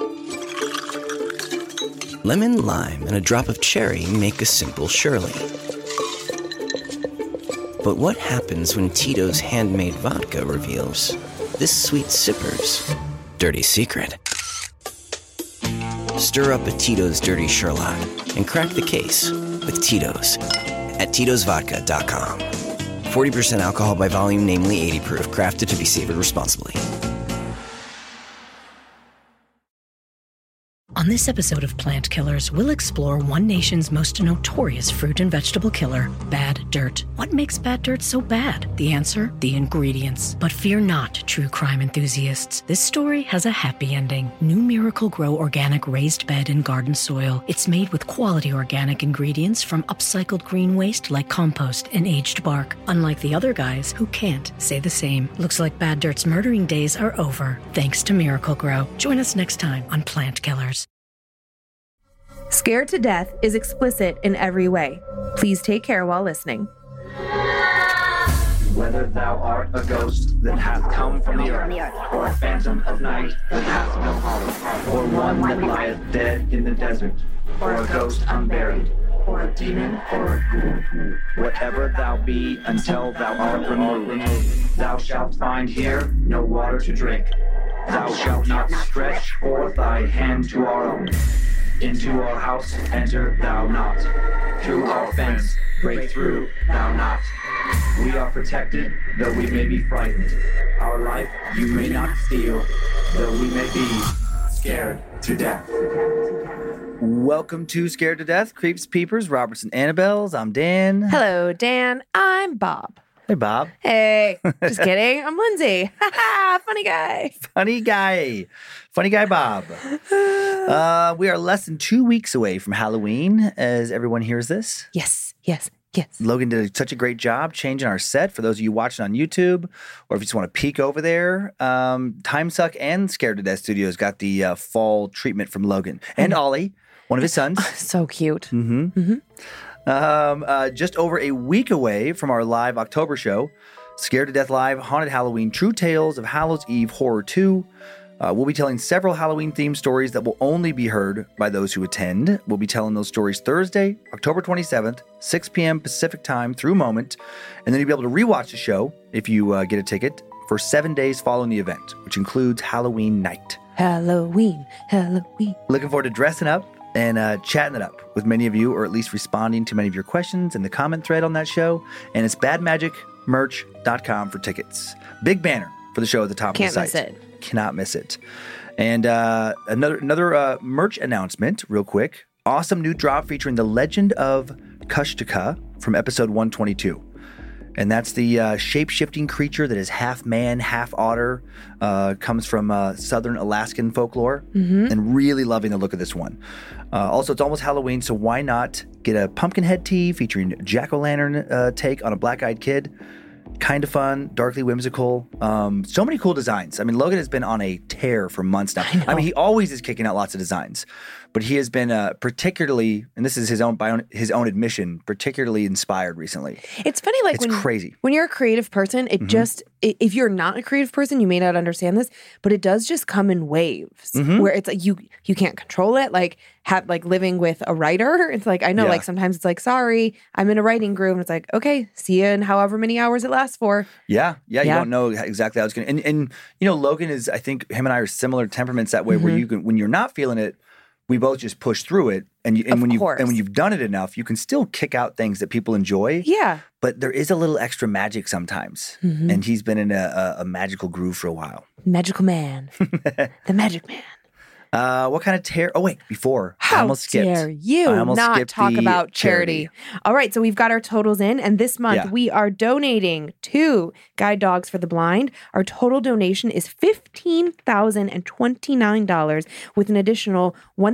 Lemon, lime, and a drop of cherry make a simple Shirley. But what happens when Tito's handmade vodka reveals this sweet sipper's dirty secret? Stir up a Tito's Dirty Sherlock and crack the case with Tito's at Tito'sVodka.com. 40% alcohol by volume, namely 80 proof, crafted to be savored responsibly. On this episode of Plant Killers, we'll explore one nation's most notorious fruit and vegetable killer, bad dirt. What makes bad dirt so bad? The answer? The ingredients. But fear not, true crime enthusiasts. This story has a happy ending. New Miracle-Gro organic raised bed and garden soil. It's made with quality organic ingredients from upcycled green waste like compost and aged bark. Unlike the other guys who can't say the same. Looks like bad dirt's murdering days are over, thanks to Miracle-Gro. Join us next time on Plant Killers. Scared to Death is explicit in every way. Please take care while listening. Whether thou art a ghost that hath come from the earth, or a phantom of night that hath no home, or one that lieth dead in the desert, or a ghost unburied, or a demon, or a ghoul, whatever thou be until thou art removed, thou shalt find here no water to drink. Thou shalt not stretch forth thy hand to our own. Into our house enter thou not. Through our fence break through thou not. We are protected, though we may be frightened. Our life you may not steal, though we may be scared to death. Welcome to Scared to Death, Creeps, Peepers, Robertson, Annabelles. I'm Dan. Hello, Dan. I'm Bob. Hey, Bob. Hey, just kidding. I'm Lindsay. Funny guy. Funny guy. Funny guy, Bob. We are less than 2 weeks away from Halloween as everyone hears this. Yes. Logan did such a great job changing our set for those of you watching on YouTube, or if you just want to peek over there. Time Suck and Scared to Death Studios got the fall treatment from Logan and Ollie, one of his sons. So cute. Just over a week away from our live October show, Scared to Death Live, Haunted Halloween, True Tales of Hallows Eve Horror 2. We'll be telling several Halloween-themed stories that will only be heard by those who attend. We'll be telling those stories Thursday, October 27th, 6 p.m. Pacific time through Moment. And then you'll be able to rewatch the show if you get a ticket for 7 days following the event, which includes Halloween night. Halloween. Looking forward to dressing up and chatting it up with many of you, or at least responding to many of your questions in the comment thread on that show. And it's badmagicmerch.com for tickets. Big banner for the show at the top of the site. Can't miss it. Cannot miss it. And another merch announcement real quick. Awesome new drop featuring the Legend of Kushtaka from episode 122. And that's the shape-shifting creature that is half man, half otter, comes from southern Alaskan folklore, and really loving the look of this one. Also, it's almost Halloween, so why not get a Pumpkinhead tee featuring jack-o'-lantern take on a black-eyed kid? Kind of fun, darkly whimsical. So many cool designs. I mean, Logan has been on a tear for months now. I mean, he always is kicking out lots of designs, but he has been particularly, and this is his own admission, particularly inspired recently. It's funny, like crazy. When you're a creative person, it just, if you're not a creative person, you may not understand this, but it does just come in waves where it's like you can't control it. Like living with a writer, it's like, I know, like sometimes it's like, sorry, I'm in a writing groove, and it's like, okay, see you in however many hours it lasts for. Yeah. You don't know exactly how it's going to, and you know, Logan is, I think him and I are similar temperaments that way, where you can, when you're not feeling it, we both just push through it, and when you've done it enough, you can still kick out things that people enjoy. Yeah, but there is a little extra magic sometimes, and he's been in a magical groove for a while. Magical man, the magic man. What kind of tear? Oh, wait, before. How dare you not talk about charity. All right, so we've got our totals in, and this month we are donating to Guide Dogs for the Blind. Our total donation is $15,029 with an additional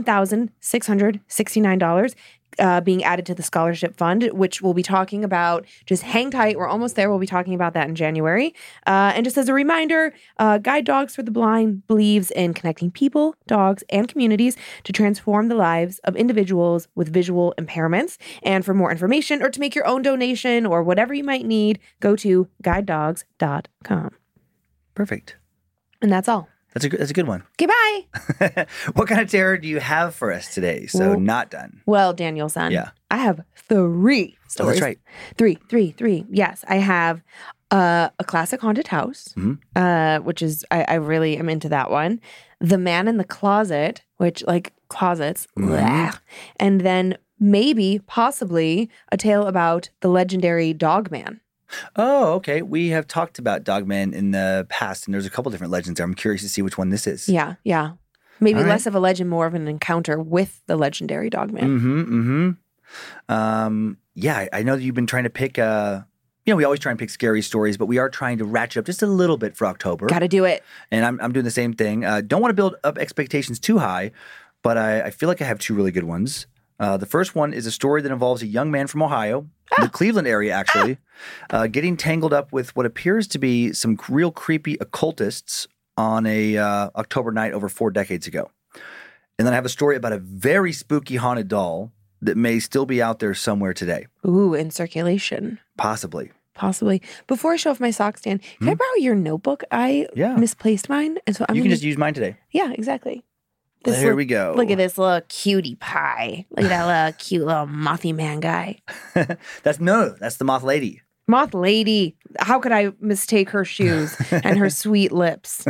$1,669 being added to the scholarship fund, which we'll be talking about. Just hang tight. We're almost there. We'll be talking about that in January. And just as a reminder, Guide Dogs for the Blind believes in connecting people, dogs, and communities to transform the lives of individuals with visual impairments. And for more information or to make your own donation or whatever you might need, go to guidedogs.com. Perfect. And that's all. That's a good one. Okay, bye. What kind of terror do you have for us today? So not done. Well, Daniel-san, Yeah. I have 3 stories. Oh, that's right. Three. Yes, I have a classic haunted house, which is, I really am into that one. The Man in the Closet, which like closets. Bleh. And then maybe, possibly, a tale about the legendary Dogman. Oh, okay. We have talked about Dogman in the past, and there's a couple different legends there. I'm curious to see which one this is. Yeah. Maybe All right. less of a legend, more of an encounter with the legendary Dogman. Yeah, I know that you've been trying to pick, we always try and pick scary stories, but we are trying to ratchet up just a little bit for October. Got to do it. And I'm doing the same thing. Don't want to build up expectations too high, but I feel like I have 2 really good ones. The first one is a story that involves a young man from Ohio, the Cleveland area actually, getting tangled up with what appears to be some real creepy occultists on a October night over 4 decades ago. And then I have a story about a very spooky haunted doll that may still be out there somewhere today. Ooh, in circulation. Possibly. Before I show off my socks, Dan, can I borrow your notebook? I misplaced mine. And so You can just use mine today. Yeah, exactly. There we go. Look at this little cutie pie. Look at that little cute little mothy man guy. That's the moth lady. Moth lady. How could I mistake her shoes and her sweet lips?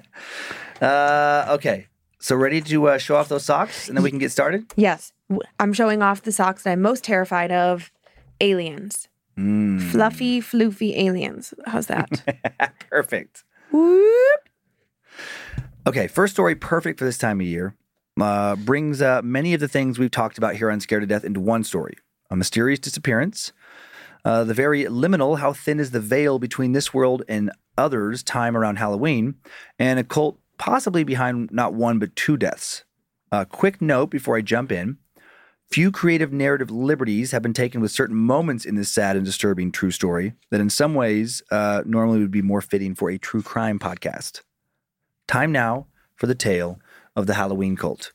Okay. So ready to show off those socks and then we can get started? Yes. I'm showing off the socks that I'm most terrified of. Aliens. Fluffy, floofy aliens. How's that? Perfect. Whoop. Okay, first story perfect for this time of year. Brings many of the things we've talked about here on Scared to Death into one story. A mysterious disappearance. The very liminal, how thin is the veil between this world and others time around Halloween. And a cult possibly behind not 1 but 2 deaths. A quick note before I jump in. Few creative narrative liberties have been taken with certain moments in this sad and disturbing true story that in some ways normally would be more fitting for a true crime podcast. Time now for the tale of the Halloween cult.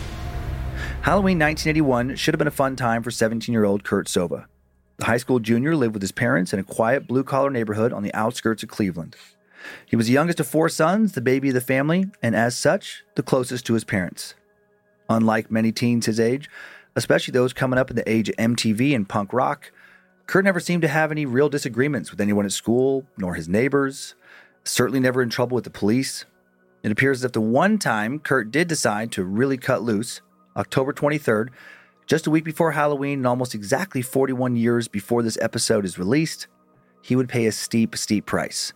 Halloween 1981 should have been a fun time for 17-year-old Kurt Sova. The high school junior lived with his parents in a quiet blue-collar neighborhood on the outskirts of Cleveland. He was the youngest of 4 sons, the baby of the family, and as such, the closest to his parents. Unlike many teens his age, especially those coming up in the age of MTV and punk rock, Kurt never seemed to have any real disagreements with anyone at school, nor his neighbors, certainly never in trouble with the police. It appears as if the one time Kurt did decide to really cut loose, October 23rd, just a week before Halloween and almost exactly 41 years before this episode is released, he would pay a steep price.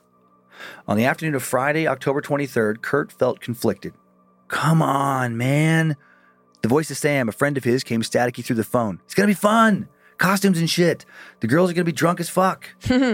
On the afternoon of Friday, October 23rd, Kurt felt conflicted. Come on, man. The voice of Sam, a friend of his, came staticky through the phone. It's going to be fun. Costumes and shit. The girls are going to be drunk as fuck.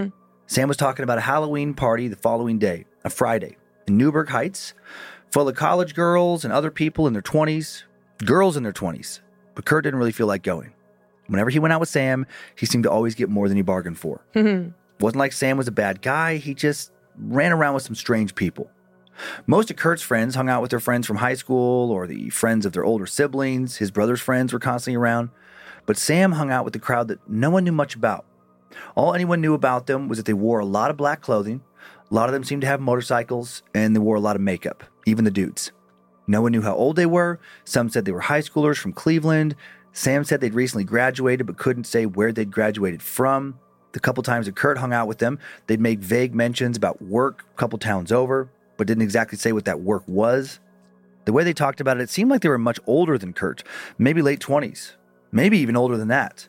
Sam was talking about a Halloween party the following day, a Friday, in Newburgh Heights, full of college girls and other people in their 20s, girls in their 20s. But Kurt didn't really feel like going. Whenever he went out with Sam, he seemed to always get more than he bargained for. Wasn't like Sam was a bad guy. He just ran around with some strange people. Most of Kurt's friends hung out with their friends from high school or the friends of their older siblings. His brother's friends were constantly around. But Sam hung out with the crowd that no one knew much about. All anyone knew about them was that they wore a lot of black clothing. A lot of them seemed to have motorcycles, and they wore a lot of makeup, even the dudes. No one knew how old they were. Some said they were high schoolers from Cleveland. Sam said they'd recently graduated but couldn't say where they'd graduated from. The couple times that Kurt hung out with them, they'd make vague mentions about work a couple towns over, but didn't exactly say what that work was. The way they talked about it, it seemed like they were much older than Kurt, maybe late 20s, maybe even older than that.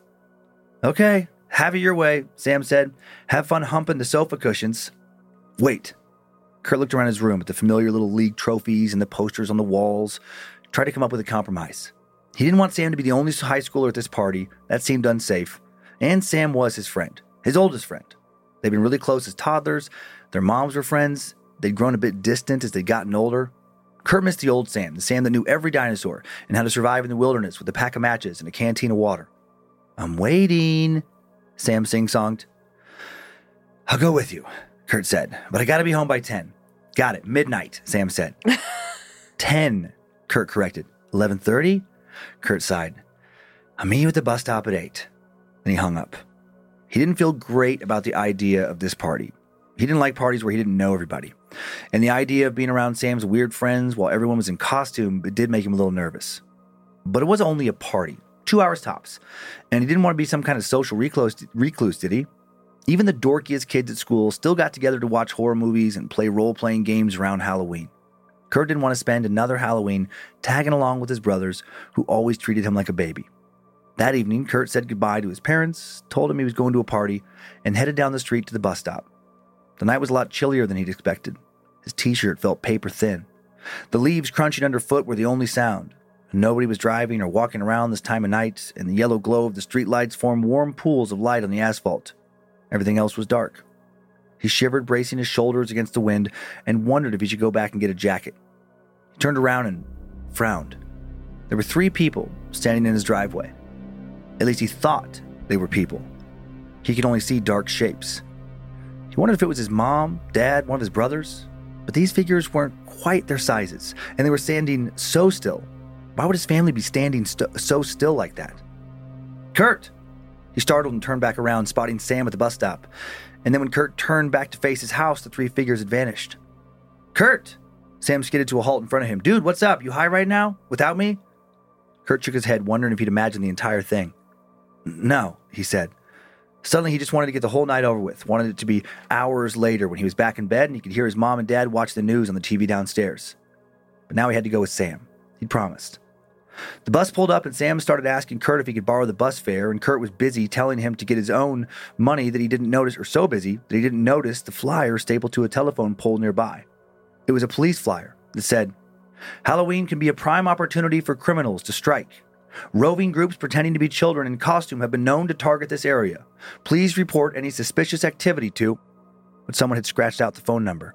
Okay, have it your way, Sam said. Have fun humping the sofa cushions. Wait. Kurt looked around his room at the familiar little league trophies and the posters on the walls, tried to come up with a compromise. He didn't want Sam to be the only high schooler at this party. That seemed unsafe. And Sam was his friend, his oldest friend. They'd been really close as toddlers. Their moms were friends. They'd grown a bit distant as they'd gotten older. Kurt missed the old Sam, the Sam that knew every dinosaur and how to survive in the wilderness with a pack of matches and a canteen of water. I'm waiting, Sam sing-songed. I'll go with you, Kurt said, but I gotta be home by 10. Got it, midnight, Sam said. 10, Kurt corrected. 11:30? Kurt sighed. I'll meet you at the bus stop at 8. Then he hung up. He didn't feel great about the idea of this party. He didn't like parties where he didn't know everybody. And the idea of being around Sam's weird friends while everyone was in costume, it did make him a little nervous. But it was only a party, 2 hours tops, and he didn't want to be some kind of social recluse, did he? Even the dorkiest kids at school still got together to watch horror movies and play role-playing games around Halloween. Kurt didn't want to spend another Halloween tagging along with his brothers, who always treated him like a baby. That evening, Kurt said goodbye to his parents, told him he was going to a party, and headed down the street to the bus stop. The night was a lot chillier than he'd expected. His t-shirt felt paper thin. The leaves crunching underfoot were the only sound. Nobody was driving or walking around this time of night, and the yellow glow of the streetlights formed warm pools of light on the asphalt. Everything else was dark. He shivered, bracing his shoulders against the wind, and wondered if he should go back and get a jacket. He turned around and frowned. There were 3 people standing in his driveway. At least he thought they were people. He could only see dark shapes. He wondered if it was his mom, dad, one of his brothers. But these figures weren't quite their sizes, and they were standing so still. Why would his family be standing so still like that? Kurt! He startled and turned back around, spotting Sam at the bus stop. And then when Kurt turned back to face his house, the 3 figures had vanished. Kurt! Sam skidded to a halt in front of him. Dude, what's up? You high right now? Without me? Kurt shook his head, wondering if he'd imagined the entire thing. No, he said. Suddenly, he just wanted to get the whole night over with, wanted it to be hours later when he was back in bed and he could hear his mom and dad watch the news on the TV downstairs. But now he had to go with Sam. He'd promised. The bus pulled up and Sam started asking Kurt if he could borrow the bus fare, and Kurt was busy telling him to get his own money that he didn't notice, or so busy that he didn't notice the flyer stapled to a telephone pole nearby. It was a police flyer that said, Halloween can be a prime opportunity for criminals to strike. Roving groups pretending to be children in costume have been known to target this area. Please report any suspicious activity to... But someone had scratched out the phone number.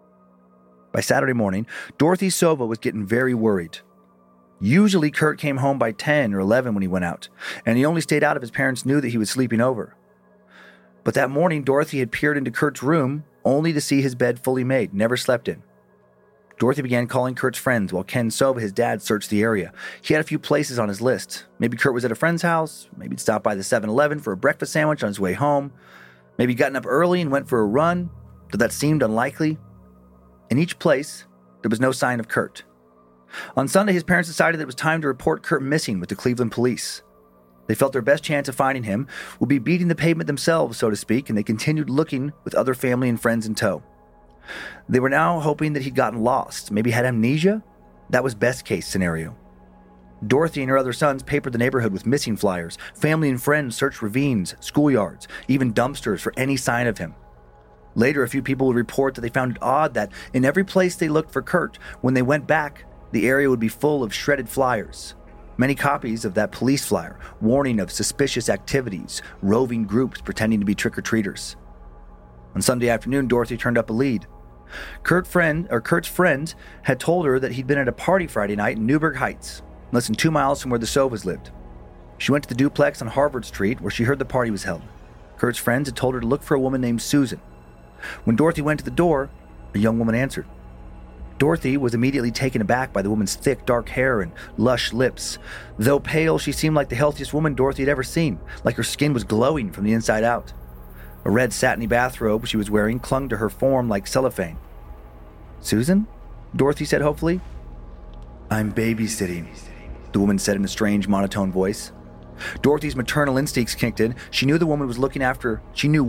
By Saturday morning, Dorothy Sova was getting very worried. Usually, Kurt came home by 10 or 11 when he went out, and he only stayed out if his parents knew that he was sleeping over. But that morning, Dorothy had peered into Kurt's room only to see his bed fully made, never slept in. Dorothy began calling Kurt's friends while Ken Sova, his dad, searched the area. He had a few places on his list. Maybe Kurt was at a friend's house. Maybe he'd stopped by the 7-Eleven for a breakfast sandwich on his way home. Maybe he'd gotten up early and went for a run, though that seemed unlikely. In each place, there was no sign of Kurt. On Sunday, his parents decided that it was time to report Kurt missing with the Cleveland police. They felt their best chance of finding him would be beating the pavement themselves, so to speak, and they continued looking with other family and friends in tow. They were now hoping that he'd gotten lost, maybe had amnesia. That was best case scenario. Dorothy and her other sons papered the neighborhood with missing flyers. Family and friends searched ravines, schoolyards, even dumpsters for any sign of him. Later, a few people would report that they found it odd that in every place they looked for Kurt, when they went back, the area would be full of shredded flyers. Many copies of that police flyer, warning of suspicious activities, roving groups pretending to be trick-or-treaters. On Sunday afternoon, Dorothy turned up a lead. Kurt's friend had told her that he'd been at a party Friday night in Newburgh Heights, less than 2 miles from where the Sovas lived. She went to the duplex on Harvard Street where she heard the party was held. Kurt's friends had told her to look for a woman named Susan. When Dorothy went to the door, a young woman answered. Dorothy was immediately taken aback by the woman's thick, dark hair and lush lips. Though pale, she seemed like the healthiest woman Dorothy had ever seen, like her skin was glowing from the inside out. A red satiny bathrobe she was wearing clung to her form like cellophane. Susan? Dorothy said hopefully. I'm babysitting, the woman said in a strange, monotone voice. Dorothy's maternal instincts kicked in. She knew when a woman was looking after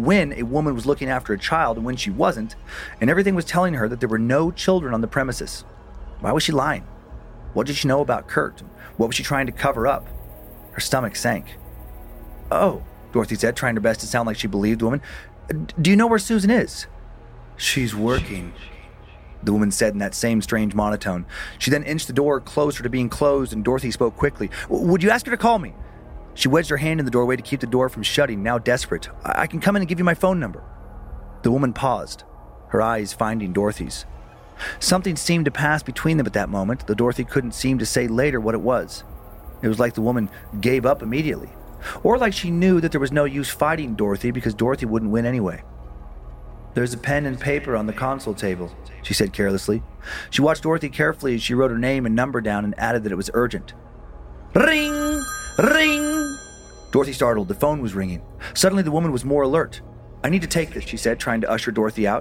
a child and when she wasn't, and everything was telling her that there were no children on the premises. Why was she lying? What did she know about Kurt? What was she trying to cover up? Her stomach sank. Oh, Dorothy said, trying her best to sound like she believed the woman. Do you know where Susan is? She's working, the woman said in that same strange monotone. She then inched the door closer to being closed, and Dorothy spoke quickly. Would you ask her to call me? She wedged her hand in the doorway to keep the door from shutting, now desperate. I can come in and give you my phone number. The woman paused, her eyes finding Dorothy's. Something seemed to pass between them at that moment, though Dorothy couldn't seem to say later what it was. It was like the woman gave up immediately, or like she knew that there was no use fighting Dorothy because Dorothy wouldn't win anyway. There's a pen and paper on the console table, she said carelessly. She watched Dorothy carefully as she wrote her name and number down and added that it was urgent. Ring! Ring! Dorothy startled. The phone was ringing. Suddenly the woman was more alert. I need to take this, she said, trying to usher Dorothy out.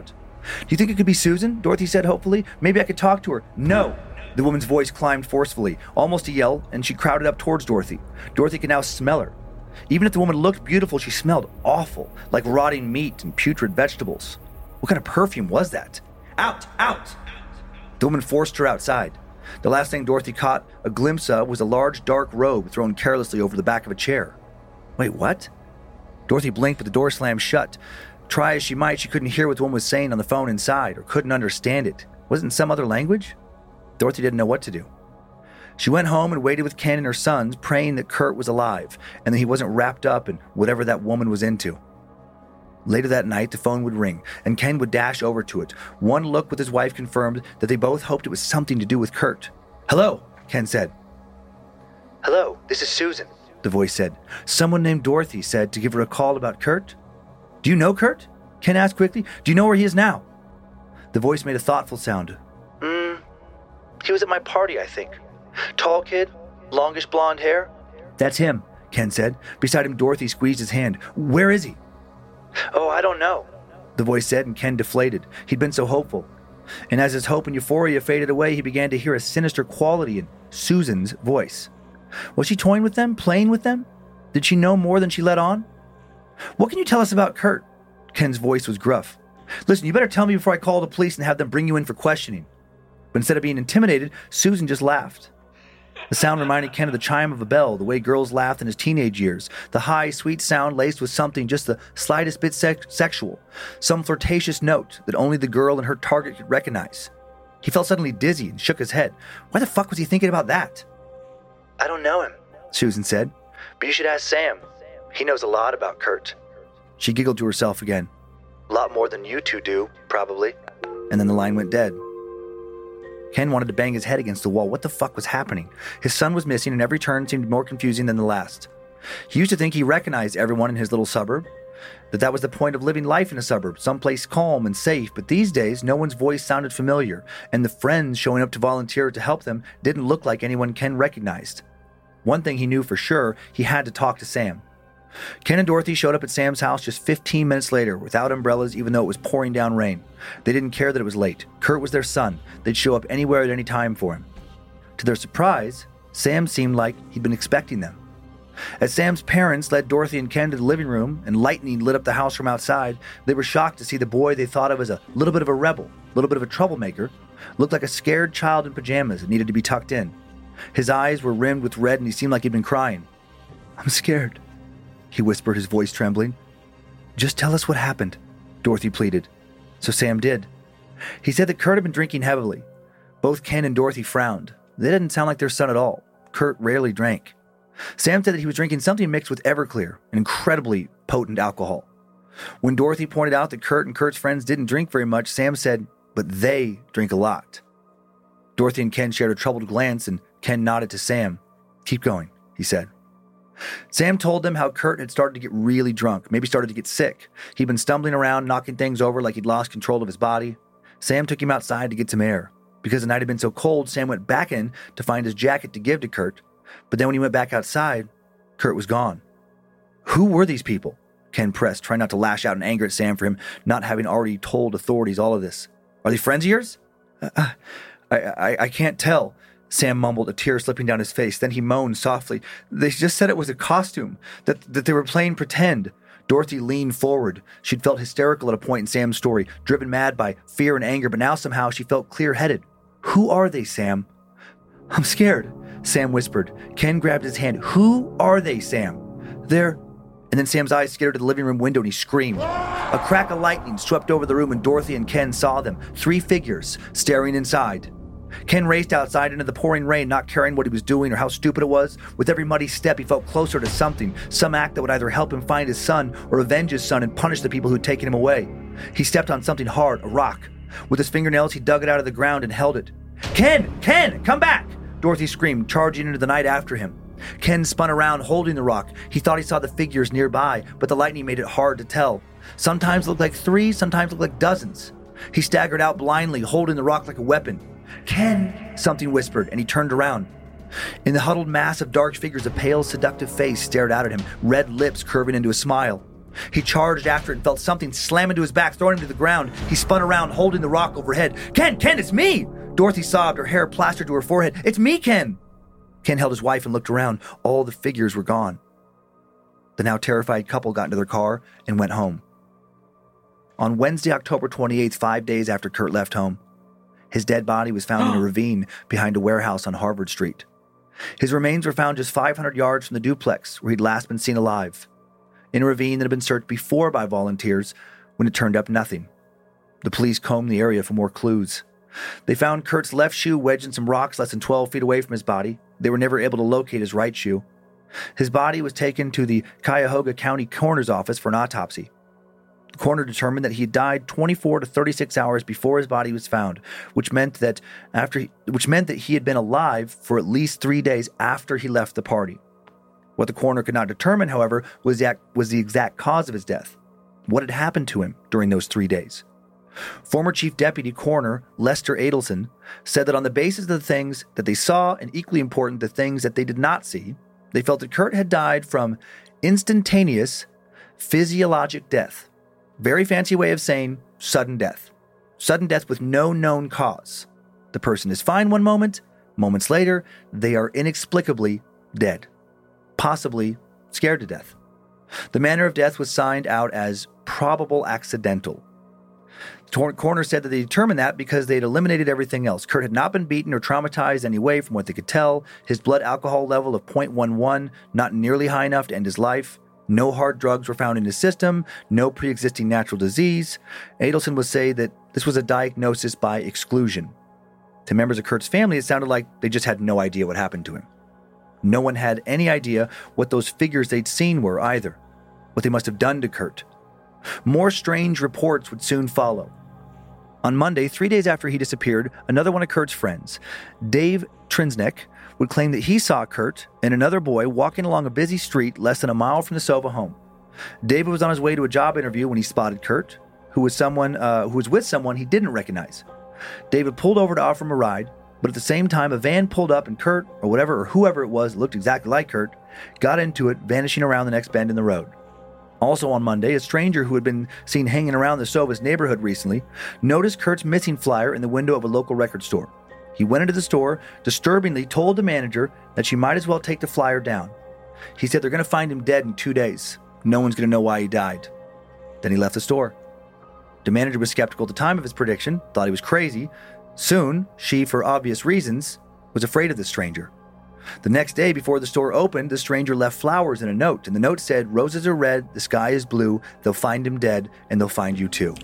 Do you think it could be Susan? Dorothy said hopefully. Maybe I could talk to her. No! The woman's voice climbed forcefully, almost a yell, and she crowded up towards Dorothy. Dorothy could now smell her. Even if the woman looked beautiful, she smelled awful, like rotting meat and putrid vegetables. What kind of perfume was that? Out! Out! The woman forced her outside. The last thing Dorothy caught a glimpse of was a large dark robe thrown carelessly over the back of a chair. Wait, what? Dorothy blinked, but the door slammed shut. Try as she might, she couldn't hear what the woman was saying on the phone inside, or couldn't understand it. Was it in some other language? Dorothy didn't know what to do. She went home and waited with Ken and her sons, praying that Kurt was alive and that he wasn't wrapped up in whatever that woman was into. Later that night, the phone would ring, and Ken would dash over to it. One look with his wife confirmed that they both hoped it was something to do with Kurt. "Hello," Ken said. "Hello, this is Susan," the voice said. "Someone named Dorothy said to give her a call about Kurt." "Do you know Kurt?" Ken asked quickly. "Do you know where he is now?" The voice made a thoughtful sound. He was at my party, I think. Tall kid, longish blonde hair." "That's him," Ken said. Beside him, Dorothy squeezed his hand. "Where is he?" "Oh, I don't know," the voice said, and Ken deflated. He'd been so hopeful. And as his hope and euphoria faded away, he began to hear a sinister quality in Susan's voice. Was she toying with them, playing with them? Did she know more than she let on? "What can you tell us about Kurt?" Ken's voice was gruff. "Listen, you better tell me before I call the police and have them bring you in for questioning." But instead of being intimidated, Susan just laughed. The sound reminded Ken of the chime of a bell, the way girls laughed in his teenage years. The high, sweet sound laced with something just the slightest bit sexual, some flirtatious note that only the girl and her target could recognize. He felt suddenly dizzy and shook his head. Why the fuck was he thinking about that? "I don't know him," Susan said, "but you should ask Sam. He knows a lot about Kurt." She giggled to herself again. "A lot more than you two do, probably." And then the line went dead. Ken wanted to bang his head against the wall. What the fuck was happening? His son was missing, and every turn seemed more confusing than the last. He used to think he recognized everyone in his little suburb, that was the point of living life in a suburb, someplace calm and safe. But these days, no one's voice sounded familiar, and the friends showing up to volunteer to help them didn't look like anyone Ken recognized. One thing he knew for sure, he had to talk to Sam. Ken and Dorothy showed up at Sam's house just 15 minutes later, without umbrellas, even though it was pouring down rain. They didn't care that it was late. Kurt was their son. They'd show up anywhere at any time for him. To their surprise, Sam seemed like he'd been expecting them. As Sam's parents led Dorothy and Ken to the living room and lightning lit up the house from outside, they were shocked to see the boy they thought of as a little bit of a rebel, a little bit of a troublemaker, looked like a scared child in pajamas that needed to be tucked in. His eyes were rimmed with red and he seemed like he'd been crying. "I'm scared," he whispered, his voice trembling. "Just tell us what happened," Dorothy pleaded. So Sam did. He said that Kurt had been drinking heavily. Both Ken and Dorothy frowned. They didn't sound like their son at all. Kurt rarely drank. Sam said that he was drinking something mixed with Everclear, an incredibly potent alcohol. When Dorothy pointed out that Kurt and Kurt's friends didn't drink very much, Sam said, "But they drink a lot." Dorothy and Ken shared a troubled glance, and Ken nodded to Sam. "Keep going," he said. Sam told them how Kurt had started to get really drunk, maybe started to get sick. He'd been stumbling around, knocking things over like he'd lost control of his body. Sam took him outside to get some air. Because the night had been so cold, Sam went back in to find his jacket to give to Kurt. But then when he went back outside, Kurt was gone. Who were these people? Ken pressed, trying not to lash out in anger at Sam for him not having already told authorities all of this. "Are they friends of yours?" I can't tell," Sam mumbled, a tear slipping down his face. Then he moaned softly. "They just said it was a costume, that they were playing pretend." Dorothy leaned forward. She'd felt hysterical at a point in Sam's story, driven mad by fear and anger, but now somehow she felt clear-headed. "Who are they, Sam?" "I'm scared," Sam whispered. Ken grabbed his hand. "Who are they, Sam?" "They're..." And then Sam's eyes skittered to the living room window and he screamed. A crack of lightning swept over the room and Dorothy and Ken saw them, 3 figures, staring inside. Ken raced outside into the pouring rain, not caring what he was doing or how stupid it was. With every muddy step, he felt closer to something, some act that would either help him find his son or avenge his son and punish the people who'd taken him away. He stepped on something hard, a rock. With his fingernails, he dug it out of the ground and held it. "Ken! Ken! Come back!" Dorothy screamed, charging into the night after him. Ken spun around, holding the rock. He thought he saw the figures nearby, but the lightning made it hard to tell. Sometimes it looked like 3, sometimes it looked like dozens. He staggered out blindly, holding the rock like a weapon. "Ken!" something whispered, and he turned around. In the huddled mass of dark figures, a pale, seductive face stared out at him, red lips curving into a smile. He charged after it and felt something slam into his back, throwing him to the ground. He spun around, holding the rock overhead. Ken, it's me! Dorothy sobbed, her hair plastered to her forehead. It's me, Ken! Ken held his wife and looked around. All the figures were gone. The now terrified couple got into their car and went home. On Wednesday, October 28th, 5 days after Kurt left home, his dead body was found in a ravine behind a warehouse on Harvard Street. His remains were found just 500 yards from the duplex where he'd last been seen alive, in a ravine that had been searched before by volunteers when it turned up nothing. The police combed the area for more clues. They found Kurt's left shoe wedged in some rocks less than 12 feet away from his body. They were never able to locate his right shoe. His body was taken to the Cuyahoga County Coroner's Office for an autopsy. The coroner determined that he had died 24 to 36 hours before his body was found, which meant that he had been alive for at least 3 days after he left the party. What the coroner could not determine, however, was the exact cause of his death. What had happened to him during those 3 days? Former Chief Deputy Coroner Lester Adelson said that on the basis of the things that they saw, and equally important, the things that they did not see, they felt that Kurt had died from instantaneous physiologic death. Very fancy way of saying sudden death. Sudden death with no known cause. The person is fine one moment, moments later, they are inexplicably dead. Possibly scared to death. The manner of death was signed out as probable accidental. The coroner said that they determined that because they had eliminated everything else. Kurt had not been beaten or traumatized in any way from what they could tell. His blood alcohol level of 0.11, not nearly high enough to end his life. No hard drugs were found in his system. No pre-existing natural disease. Adelson would say that this was a diagnosis by exclusion. To members of Kurt's family, it sounded like they just had no idea what happened to him. No one had any idea what those figures they'd seen were either, what they must have done to Kurt. More strange reports would soon follow. On Monday, 3 days after he disappeared, another one of Kurt's friends, Dave Trinsnick, would claim that he saw Kurt and another boy walking along a busy street less than a mile from the Sova home. David was on his way to a job interview when he spotted Kurt, who was with someone he didn't recognize. David pulled over to offer him a ride, but at the same time, a van pulled up and Kurt, or whoever it was, looked exactly like Kurt, got into it, vanishing around the next bend in the road. Also on Monday, a stranger who had been seen hanging around the Sovas neighborhood recently noticed Kurt's missing flyer in the window of a local record store. He went into the store, disturbingly told the manager that she might as well take the flyer down. He said they're going to find him dead in 2 days. No one's going to know why he died. Then he left the store. The manager was skeptical at the time of his prediction, thought he was crazy. Soon, she, for obvious reasons, was afraid of the stranger. The next day, before the store opened, the stranger left flowers and a note, and the note said, "Roses are red, the sky is blue, they'll find him dead, and they'll find you too."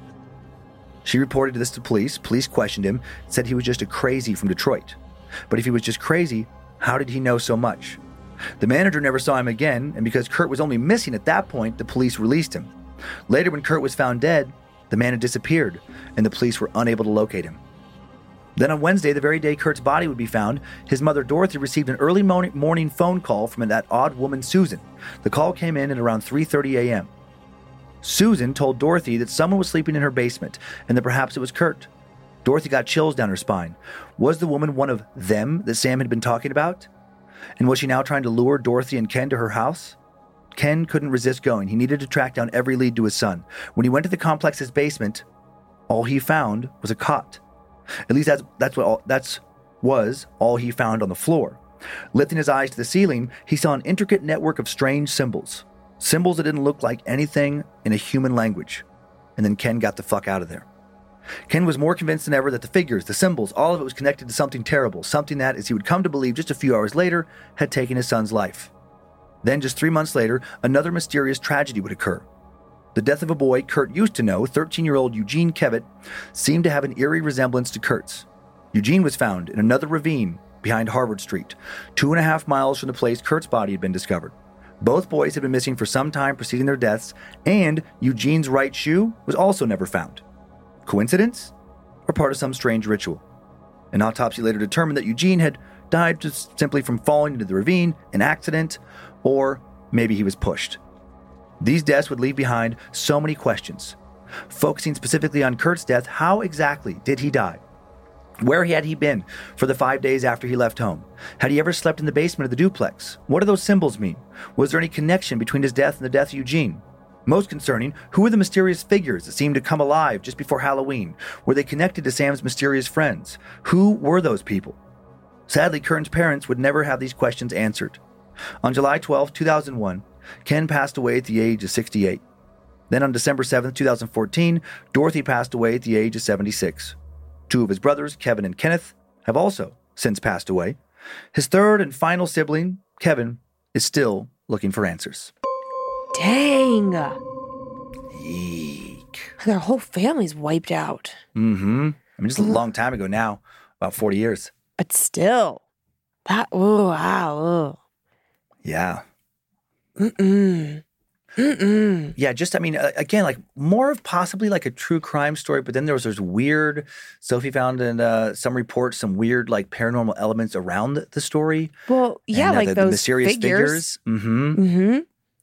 She reported this to police. Police questioned him, said he was just a crazy from Detroit. But if he was just crazy, how did he know so much? The manager never saw him again, and because Kurt was only missing at that point, the police released him. Later, when Kurt was found dead, the man had disappeared, and the police were unable to locate him. Then on Wednesday, the very day Kurt's body would be found, his mother Dorothy received an early morning phone call from that odd woman Susan. The call came in at around 3:30 a.m. Susan told Dorothy that someone was sleeping in her basement and that perhaps it was Kurt. Dorothy got chills down her spine. Was the woman one of them that Sam had been talking about? And was she now trying to lure Dorothy and Ken to her house? Ken couldn't resist going. He needed to track down every lead to his son. When he went to the complex's basement, all he found was a cot. At least that was all he found on the floor. Lifting his eyes to the ceiling, he saw an intricate network of strange symbols. Symbols that didn't look like anything in a human language. And then Ken got the fuck out of there. Ken was more convinced than ever that the figures, the symbols, all of it was connected to something terrible, something that, as he would come to believe just a few hours later, had taken his son's life. Then, just 3 months later, another mysterious tragedy would occur. The death of a boy Kurt used to know, 13-year-old Eugene Kevitt, seemed to have an eerie resemblance to Kurt's. Eugene was found in another ravine behind Harvard Street, 2.5 miles from the place Kurt's body had been discovered. Both boys had been missing for some time preceding their deaths, and Eugene's right shoe was also never found. Coincidence? Or part of some strange ritual? An autopsy later determined that Eugene had died just simply from falling into the ravine, an accident, or maybe he was pushed. These deaths would leave behind so many questions. Focusing specifically on Kurt's death, how exactly did he die? Where had he been for the 5 days after he left home? Had he ever slept in the basement of the duplex? What do those symbols mean? Was there any connection between his death and the death of Eugene? Most concerning, who were the mysterious figures that seemed to come alive just before Halloween? Were they connected to Sam's mysterious friends? Who were those people? Sadly, Kern's parents would never have these questions answered. On July 12, 2001, Ken passed away at the age of 68. Then on December 7, 2014, Dorothy passed away at the age of 76. Two of his brothers, Kevin and Kenneth, have also since passed away. His third and final sibling, Kevin, is still looking for answers. Dang. Eek. Their whole family's wiped out. Mm-hmm. I mean, just a long time ago now, about 40 years. But still, that, oh, wow. Oh. Yeah. Mm-mm. Mm-mm. Yeah, just, I mean, again, like more of possibly like a true crime story, but then there was this weird, Sophie found in some reports, some weird like paranormal elements around the story. Well, yeah, and, like the those mysterious figures. Mm-hmm. Mm-hmm.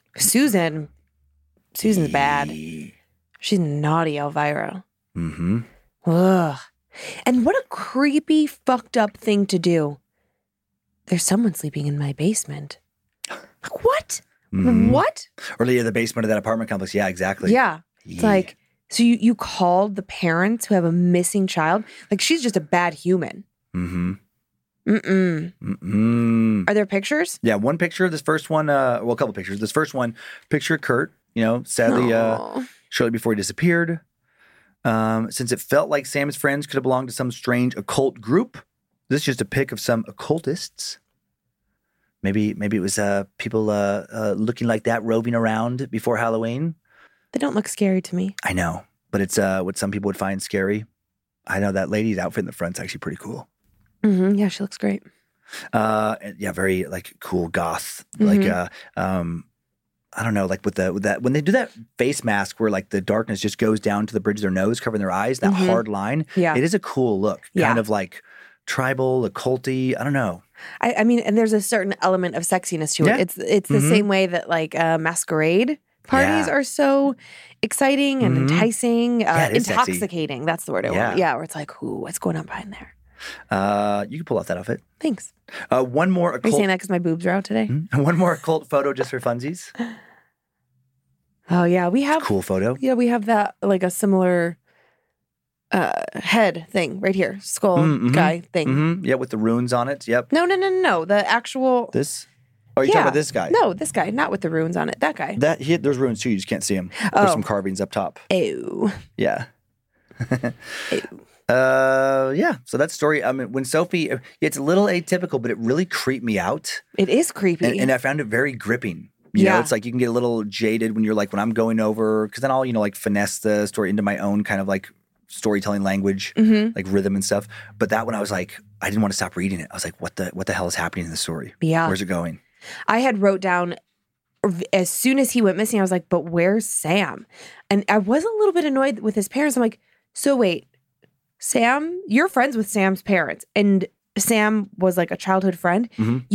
Susan's bad. She's naughty, Elvira. Mm-hmm. Ugh. And what a creepy, fucked up thing to do. There's someone sleeping in my basement. Like, what? Mm-hmm. What? Or the basement of that apartment complex. Yeah, exactly. Yeah. It's like, so you called the parents who have a missing child? Like, she's just a bad human. Mm-hmm. Mm-mm. Mm-mm. Are there pictures? Yeah, one picture. This first one, a couple pictures. This first one, picture of Kurt, sadly, shortly before he disappeared. Since it felt like Sam's friends could have belonged to some strange occult group, this is just a pic of some occultists. Maybe it was people looking like that roving around before Halloween. They don't look scary to me. I know, but it's what some people would find scary. I know that lady's outfit in the front's actually pretty cool. Mm-hmm. Yeah, she looks great. Yeah, very like cool goth. Mm-hmm. Like I don't know, like with that when they do that face mask where like the darkness just goes down to the bridge of their nose, covering their eyes, that hard line. Yeah. It is a cool look. Yeah. Kind of like tribal, occulty. I don't know. I mean, and there's a certain element of sexiness to it. It's the same way that like masquerade parties are so exciting and enticing, it is intoxicating. sexy. That's the word I want. Yeah, where it's like, ooh, what's going on behind there? You can pull off that outfit. Thanks. One more Are you occult. saying that because my boobs are out today? One more occult photo just for funsies. Oh yeah, we have Cool photo. Yeah, we have that like a similar head thing right here, skull guy thing. Mm-hmm. Yeah, with the runes on it. Yep. No. The actual. This. Oh, you're talking about this guy? No, this guy, not with the runes on it. That guy. There's runes too. You just can't see them. There's some carvings up top. Ew. Yeah. Ew. Yeah. So that story. I mean, when Sophie, it's a little atypical, but it really creeped me out. It is creepy, and I found it very gripping. You know, it's like you can get a little jaded when you're like, when I'm going over, because then I'll, like finesse the story into my own kind of like storytelling language, like rhythm and stuff. But that one, I was like, I didn't want to stop reading it. I was like, what the hell is happening in the story? Yeah. Where's it going? I had wrote down as soon as he went missing, I was like, but where's Sam? And I was a little bit annoyed with his parents. I'm like, so wait, Sam, you're friends with Sam's parents, and Sam was like a childhood friend.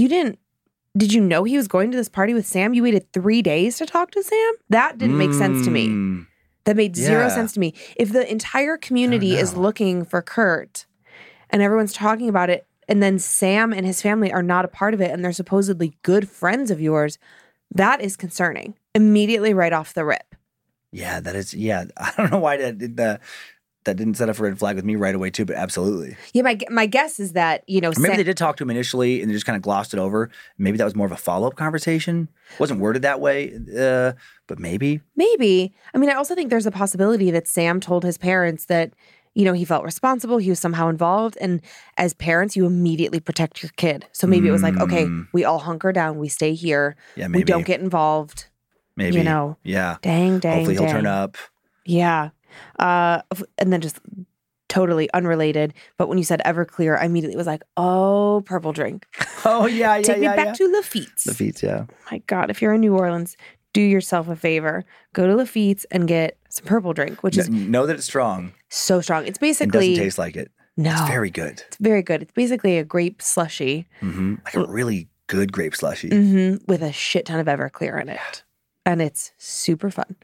Did you know he was going to this party with Sam? You waited 3 days to talk to Sam? That didn't make sense to me. That made zero sense to me. If the entire community is looking for Kurt and everyone's talking about it, and then Sam and his family are not a part of it, and they're supposedly good friends of yours, that is concerning. Immediately right off the rip. Yeah, that is. Yeah, I don't know why that didn't set up a red flag with me right away too, but absolutely. Yeah, my guess is that, or maybe they did talk to him initially and they just kind of glossed it over. Maybe that was more of a follow-up conversation. It wasn't worded that way, but maybe. Maybe. I mean, I also think there's a possibility that Sam told his parents that, he felt responsible, he was somehow involved, and as parents, you immediately protect your kid. So maybe it was like, okay, we all hunker down, we stay here, we don't get involved. Maybe. Yeah. Dang. Hopefully he'll turn up. Yeah. And then just totally unrelated. But when you said Everclear, I immediately was like, oh, purple drink. Oh, yeah. Take me back to Lafitte's. Lafitte's, yeah. My God, if you're in New Orleans, do yourself a favor. Go to Lafitte's and get some purple drink, which is know that it's strong. So strong. It's basically. It doesn't taste like it. No. It's very good. It's very good. It's basically a grape slushy. Like a really good grape slushy. With a shit ton of Everclear in it. And it's super fun.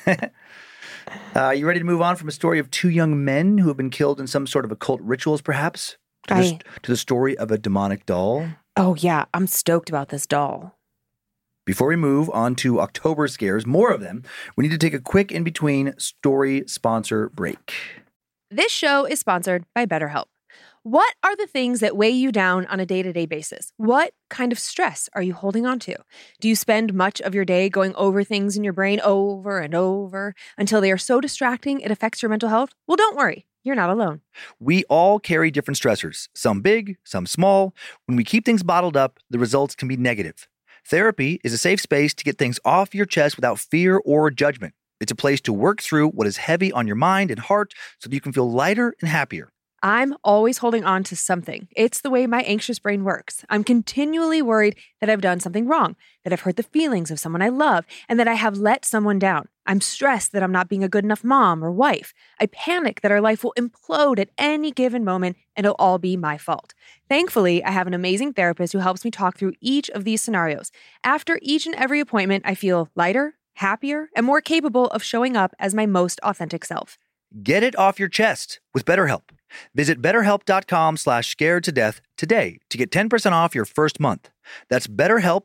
You ready to move on from a story of two young men who have been killed in some sort of occult rituals, perhaps? To the story of a demonic doll? Oh, yeah. I'm stoked about this doll. Before we move on to October scares, more of them, we need to take a quick in-between story sponsor break. This show is sponsored by BetterHelp. What are the things that weigh you down on a day-to-day basis? What kind of stress are you holding on to? Do you spend much of your day going over things in your brain over and over until they are so distracting it affects your mental health? Well, don't worry. You're not alone. We all carry different stressors, some big, some small. When we keep things bottled up, the results can be negative. Therapy is a safe space to get things off your chest without fear or judgment. It's a place to work through what is heavy on your mind and heart so that you can feel lighter and happier. I'm always holding on to something. It's the way my anxious brain works. I'm continually worried that I've done something wrong, that I've hurt the feelings of someone I love, and that I have let someone down. I'm stressed that I'm not being a good enough mom or wife. I panic that our life will implode at any given moment and it'll all be my fault. Thankfully, I have an amazing therapist who helps me talk through each of these scenarios. After each and every appointment, I feel lighter, happier, and more capable of showing up as my most authentic self. Get it off your chest with BetterHelp. Visit BetterHelp.com/scaredtodeath today to get 10% off your first month. That's BetterHelp,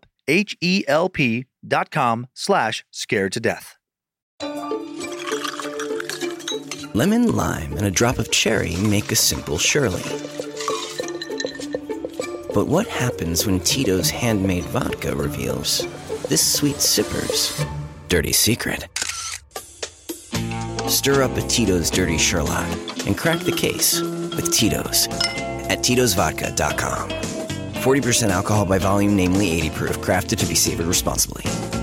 HELP.com/scaredtodeath. Lemon, lime, and a drop of cherry make a simple Shirley. But what happens when Tito's handmade vodka reveals this sweet sipper's dirty secret? Stir up a Tito's Dirty Sherlock and crack the case with Tito's at Tito'sVodka.com. 40% alcohol by volume, namely 80 proof, crafted to be savored responsibly.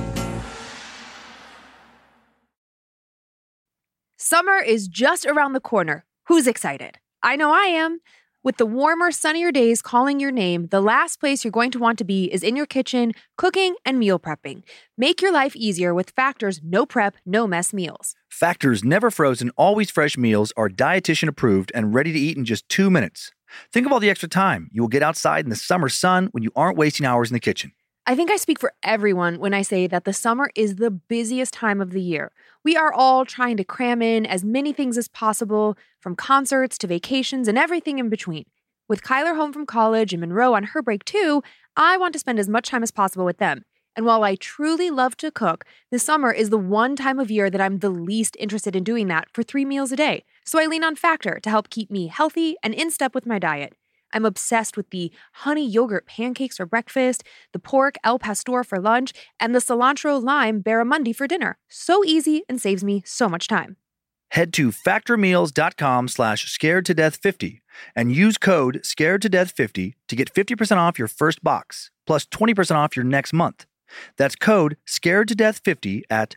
Summer is just around the corner. Who's excited? I know I am. With the warmer, sunnier days calling your name, the last place you're going to want to be is in your kitchen, cooking and meal prepping. Make your life easier with Factor's no prep, no mess meals. Factor's never frozen, always fresh meals are dietitian approved and ready to eat in just 2 minutes. Think of all the extra time you will get outside in the summer sun when you aren't wasting hours in the kitchen. I think I speak for everyone when I say that the summer is the busiest time of the year. We are all trying to cram in as many things as possible, from concerts to vacations and everything in between. With Kyler home from college and Monroe on her break too, I want to spend as much time as possible with them. And while I truly love to cook, the summer is the one time of year that I'm the least interested in doing that for 3 meals a day. So I lean on Factor to help keep me healthy and in step with my diet. I'm obsessed with the honey yogurt pancakes for breakfast, the pork El Pastor for lunch, and the cilantro lime barramundi for dinner. So easy and saves me so much time. Head to factormeals.com/scaredtodeath50 and use code scaredtodeath50 to get 50% off your first box, plus 20% off your next month. That's code scaredtodeath50 at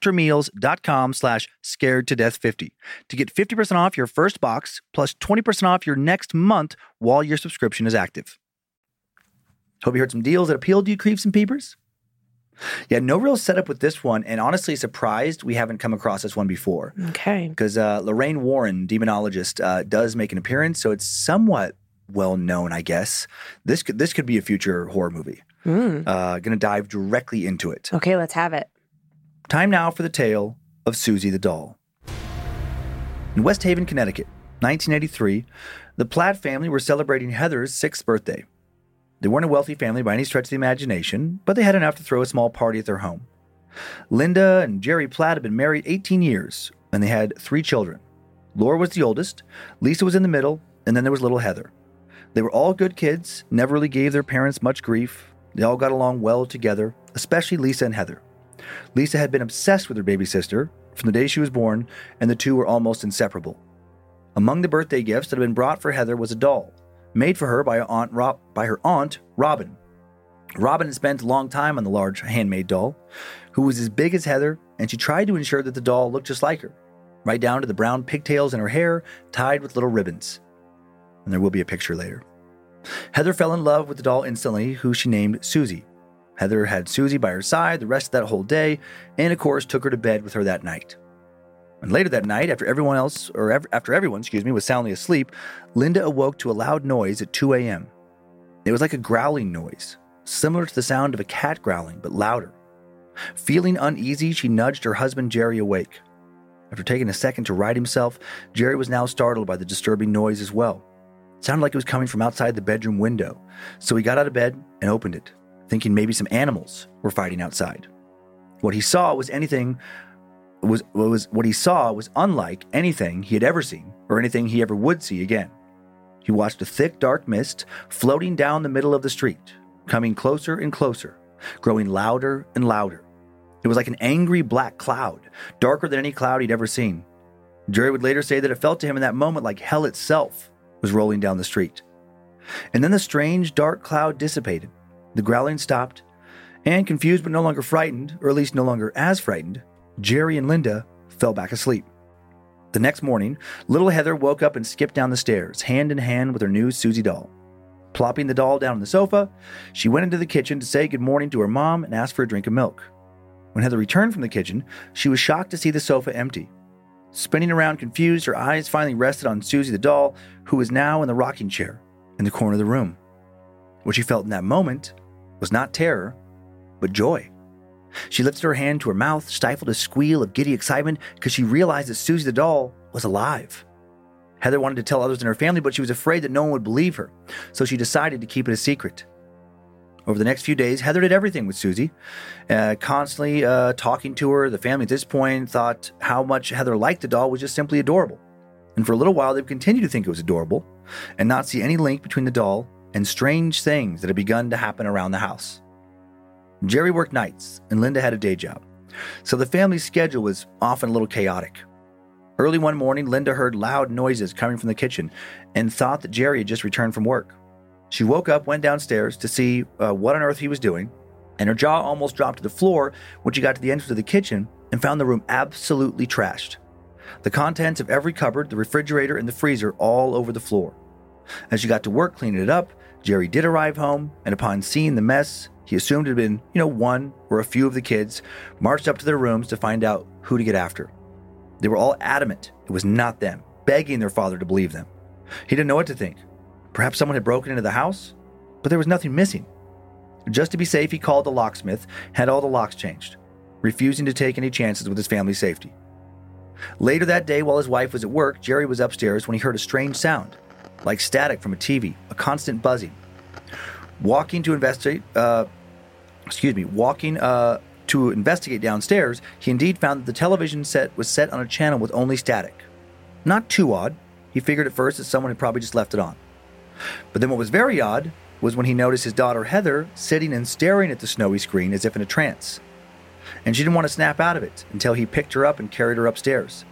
factormeals.com/scaredtodeath50 to get 50% off your first box, plus 20% off your next month while your subscription is active. Hope you heard some deals that appealed to you, creeps and peepers. Yeah, no real setup with this one, and honestly surprised we haven't come across this one before. Okay. Because Lorraine Warren, demonologist, does make an appearance, so it's somewhat well known, I guess. This could be a future horror movie. Gonna dive directly into it. Okay, let's have it. Time now for the tale of Susie the Doll. In West Haven, Connecticut, 1983, the Platt family were celebrating Heather's 6th birthday. They weren't a wealthy family by any stretch of the imagination, but they had enough to throw a small party at their home. Linda and Jerry Platt had been married 18 years, and they had 3 children. Laura was the oldest, Lisa was in the middle, and then there was little Heather. They were all good kids, never really gave their parents much grief. They all got along well together, especially Lisa and Heather. Lisa had been obsessed with her baby sister from the day she was born, and the two were almost inseparable. Among the birthday gifts that had been brought for Heather was a doll, made for her by her aunt, Robin. Robin had spent a long time on the large handmade doll, who was as big as Heather, and she tried to ensure that the doll looked just like her, right down to the brown pigtails in her hair tied with little ribbons. And there will be a picture later. Heather fell in love with the doll instantly, who she named Susie. Heather had Susie by her side the rest of that whole day, and of course took her to bed with her that night. And later that night, after everyone was soundly asleep, Linda awoke to a loud noise at 2 a.m. It was like a growling noise, similar to the sound of a cat growling, but louder. Feeling uneasy, she nudged her husband Jerry awake. After taking a second to right himself, Jerry was now startled by the disturbing noise as well. It sounded like it was coming from outside the bedroom window, so he got out of bed and opened it, thinking maybe some animals were fighting outside. What he saw was unlike anything he had ever seen or anything he ever would see again. He watched a thick, dark mist floating down the middle of the street, coming closer and closer, growing louder and louder. It was like an angry black cloud, darker than any cloud he'd ever seen. Jerry would later say that it felt to him in that moment like hell itself was rolling down the street. And then the strange, dark cloud dissipated. The growling stopped, and confused but no longer frightened, or at least no longer as frightened, Jerry and Linda fell back asleep. The next morning, little Heather woke up and skipped down the stairs, hand in hand with her new Susie doll. Plopping the doll down on the sofa, she went into the kitchen to say good morning to her mom and ask for a drink of milk. When Heather returned from the kitchen, she was shocked to see the sofa empty. Spinning around confused, her eyes finally rested on Susie the doll, who was now in the rocking chair in the corner of the room. What she felt in that moment was not terror, but joy. She lifted her hand to her mouth, stifled a squeal of giddy excitement because she realized that Susie the doll was alive. Heather wanted to tell others in her family, but she was afraid that no one would believe her, so she decided to keep it a secret. Over the next few days, Heather did everything with Susie, constantly talking to her. The family at this point thought how much Heather liked the doll was just simply adorable. And for a little while, they've continued to think it was adorable and not see any link between the doll and strange things that had begun to happen around the house. Jerry worked nights, and Linda had a day job, so the family's schedule was often a little chaotic. Early one morning, Linda heard loud noises coming from the kitchen and thought that Jerry had just returned from work. She woke up, went downstairs to see what on earth he was doing, and her jaw almost dropped to the floor when she got to the entrance of the kitchen and found the room absolutely trashed. The contents of every cupboard, the refrigerator, and the freezer all over the floor. As she got to work cleaning it up, Jerry did arrive home, and upon seeing the mess, he assumed it had been, one or a few of the kids, marched up to their rooms to find out who to get after. They were all adamant it was not them, begging their father to believe them. He didn't know what to think. Perhaps someone had broken into the house, but there was nothing missing. Just to be safe, he called the locksmith, had all the locks changed, refusing to take any chances with his family's safety. Later that day, while his wife was at work, Jerry was upstairs when he heard a strange sound, like static from a TV, a constant buzzing. Walking to investigate downstairs, he indeed found that the television set was set on a channel with only static. Not too odd. He figured at first that someone had probably just left it on. But then what was very odd was when he noticed his daughter Heather sitting and staring at the snowy screen as if in a trance. And she didn't want to snap out of it until he picked her up and carried her upstairs.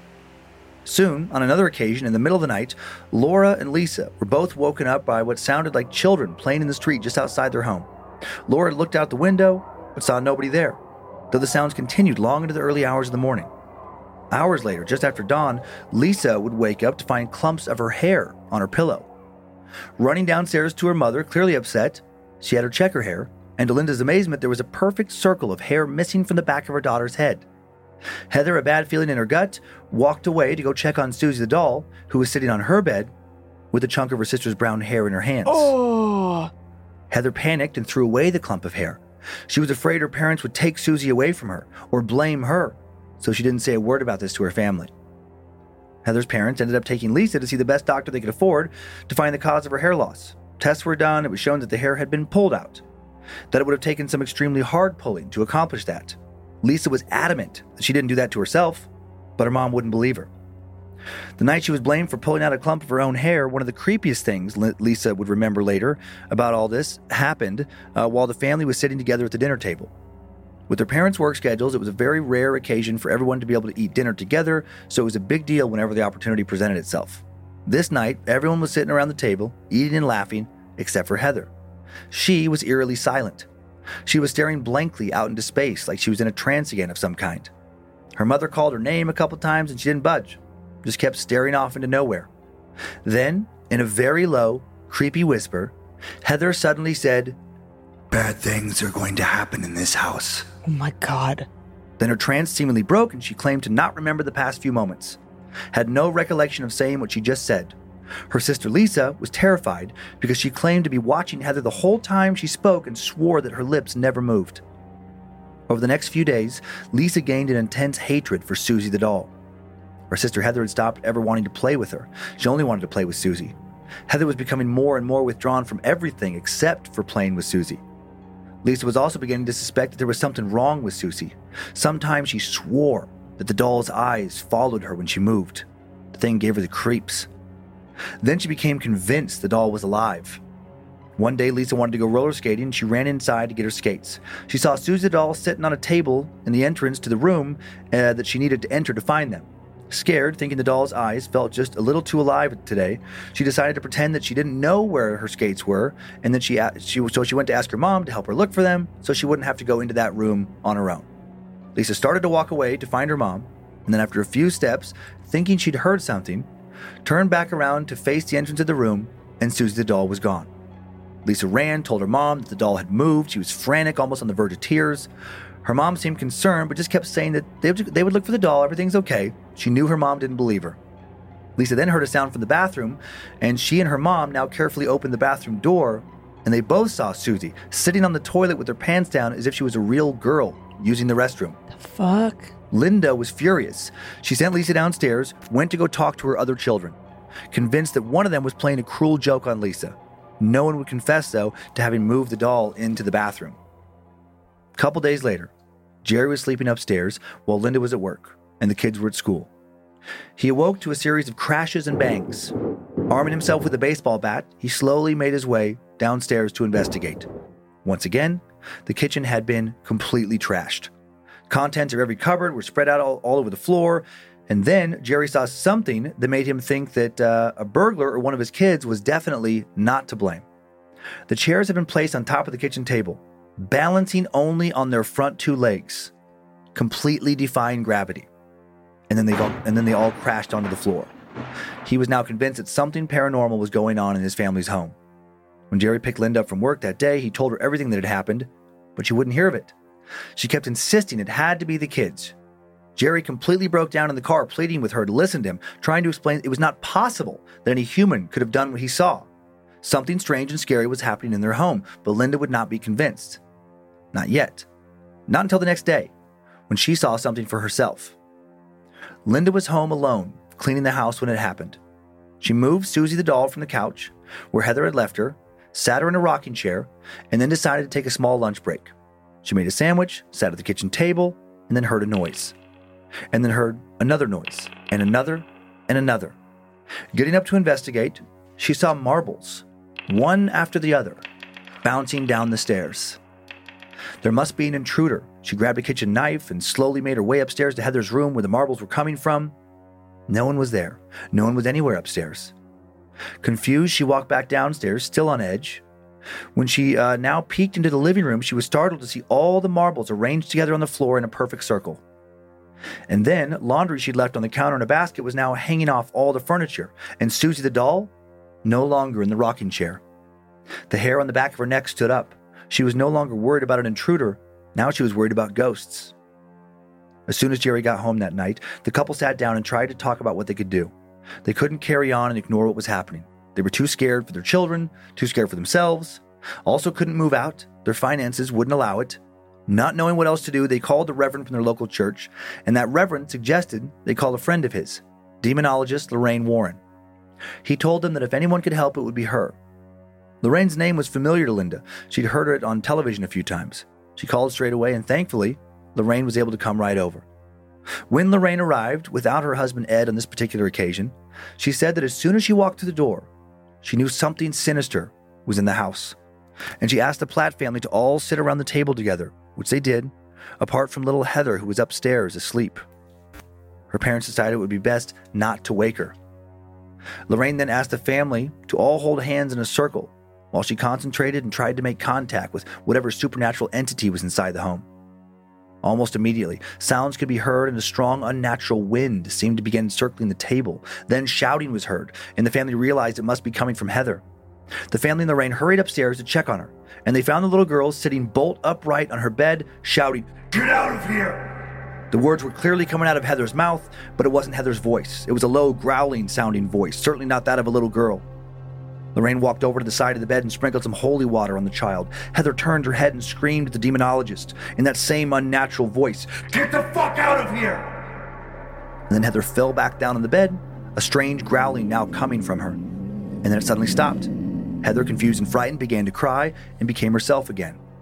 Soon, on another occasion in the middle of the night, Laura and Lisa were both woken up by what sounded like children playing in the street just outside their home. Laura looked out the window but saw nobody there, though the sounds continued long into the early hours of the morning. Hours later, just after dawn, Lisa would wake up to find clumps of her hair on her pillow. Running downstairs to her mother, clearly upset, she had her check her hair, and to Linda's amazement, there was a perfect circle of hair missing from the back of her daughter's head. Heather, a bad feeling in her gut, walked away to go check on Susie the doll, who was sitting on her bed with a chunk of her sister's brown hair in her hands. Oh! Heather panicked and threw away the clump of hair. She was afraid her parents would take Susie away from her or blame her, so she didn't say a word about this to her family. Heather's parents ended up taking Lisa to see the best doctor they could afford to find the cause of her hair loss. Tests were done. It was shown that the hair had been pulled out, that it would have taken some extremely hard pulling to accomplish that. Lisa was adamant that she didn't do that to herself, but her mom wouldn't believe her. The night she was blamed for pulling out a clump of her own hair, one of the creepiest things Lisa would remember later about all this happened while the family was sitting together at the dinner table. With their parents' work schedules, it was a very rare occasion for everyone to be able to eat dinner together, so it was a big deal whenever the opportunity presented itself. This night, everyone was sitting around the table, eating and laughing, except for Heather. She was eerily silent. She was staring blankly out into space like she was in a trance again of some kind. Her mother called her name a couple times and she didn't budge, just kept staring off into nowhere. Then, in a very low, creepy whisper, Heather suddenly said, "Bad things are going to happen in this house." Oh my God. Then her trance seemingly broke and she claimed to not remember the past few moments, had no recollection of saying what she just said. Her sister Lisa was terrified because she claimed to be watching Heather the whole time she spoke and swore that her lips never moved. Over the next few days, Lisa gained an intense hatred for Susie the doll. Her sister Heather had stopped ever wanting to play with her. She only wanted to play with Susie. Heather was becoming more and more withdrawn from everything except for playing with Susie. Lisa was also beginning to suspect that there was something wrong with Susie. Sometimes she swore that the doll's eyes followed her when she moved. The thing gave her the creeps. Then she became convinced the doll was alive. One day, Lisa wanted to go roller skating, and she ran inside to get her skates. She saw Susie the doll sitting on a table in the entrance to the room that she needed to enter to find them. Scared, thinking the doll's eyes felt just a little too alive today, she decided to pretend that she didn't know where her skates were, and then she went to ask her mom to help her look for them so she wouldn't have to go into that room on her own. Lisa started to walk away to find her mom, and then after a few steps, thinking she'd heard something, turned back around to face the entrance of the room, and Susie the doll was gone. Lisa ran, told her mom that the doll had moved. She was frantic, almost on the verge of tears. Her mom seemed concerned, but just kept saying that they would look for the doll, everything's okay. She knew her mom didn't believe her. Lisa then heard a sound from the bathroom, and she and her mom now carefully opened the bathroom door, and they both saw Susie sitting on the toilet with her pants down as if she was a real girl using the restroom. The fuck? Linda was furious. She sent Lisa downstairs, went to go talk to her other children, convinced that one of them was playing a cruel joke on Lisa. No one would confess, though, to having moved the doll into the bathroom. A couple days later, Jerry was sleeping upstairs while Linda was at work and the kids were at school. He awoke to a series of crashes and bangs. Arming himself with a baseball bat, he slowly made his way downstairs to investigate. Once again, the kitchen had been completely trashed. Contents of every cupboard were spread out all over the floor, and then Jerry saw something that made him think that a burglar or one of his kids was definitely not to blame. The chairs had been placed on top of the kitchen table, balancing only on their front two legs, completely defying gravity. And then they all crashed onto the floor. He was now convinced that something paranormal was going on in his family's home. When Jerry picked Linda up from work that day, he told her everything that had happened, but she wouldn't hear of it. She kept insisting it had to be the kids. Jerry completely broke down in the car, pleading with her to listen to him, trying to explain it was not possible that any human could have done what he saw. Something strange and scary was happening in their home, but Linda would not be convinced. Not yet. Not until the next day, when she saw something for herself. Linda was home alone, cleaning the house when it happened. She moved Susie the doll from the couch, where Heather had left her, sat her in a rocking chair, and then decided to take a small lunch break. She made a sandwich, sat at the kitchen table, and then heard a noise. And then heard another noise, and another, and another. Getting up to investigate, she saw marbles, one after the other, bouncing down the stairs. There must be an intruder. She grabbed a kitchen knife and slowly made her way upstairs to Heather's room where the marbles were coming from. No one was there. No one was anywhere upstairs. Confused, she walked back downstairs, still on edge. When she now peeked into the living room, she was startled to see all the marbles arranged together on the floor in a perfect circle. And then, laundry she'd left on the counter in a basket was now hanging off all the furniture, and Susie the doll, no longer in the rocking chair. The hair on the back of her neck stood up. She was no longer worried about an intruder. Now she was worried about ghosts. As soon as Jerry got home that night, the couple sat down and tried to talk about what they could do. They couldn't carry on and ignore what was happening. They were too scared for their children, too scared for themselves. Also couldn't move out. Their finances wouldn't allow it. Not knowing what else to do, they called the reverend from their local church, and that reverend suggested they call a friend of his, demonologist Lorraine Warren. He told them that if anyone could help, it would be her. Lorraine's name was familiar to Linda. She'd heard it on television a few times. She called straight away, and thankfully, Lorraine was able to come right over. When Lorraine arrived, without her husband Ed on this particular occasion, she said that as soon as she walked through the door, she knew something sinister was in the house. And she asked the Platt family to all sit around the table together, which they did, apart from little Heather, who was upstairs asleep. Her parents decided it would be best not to wake her. Lorraine then asked the family to all hold hands in a circle while she concentrated and tried to make contact with whatever supernatural entity was inside the home. Almost immediately, sounds could be heard and a strong, unnatural wind seemed to begin circling the table. Then shouting was heard, and the family realized it must be coming from Heather. The family and Lorraine hurried upstairs to check on her, and they found the little girl sitting bolt upright on her bed, shouting, "Get out of here!" The words were clearly coming out of Heather's mouth, but it wasn't Heather's voice. It was a low, growling-sounding voice, certainly not that of a little girl. Lorraine walked over to the side of the bed and sprinkled some holy water on the child. Heather turned her head and screamed at the demonologist in that same unnatural voice, "Get the fuck out of here!" And then Heather fell back down on the bed, a strange growling now coming from her. And then it suddenly stopped. Heather, confused and frightened, began to cry and became herself again.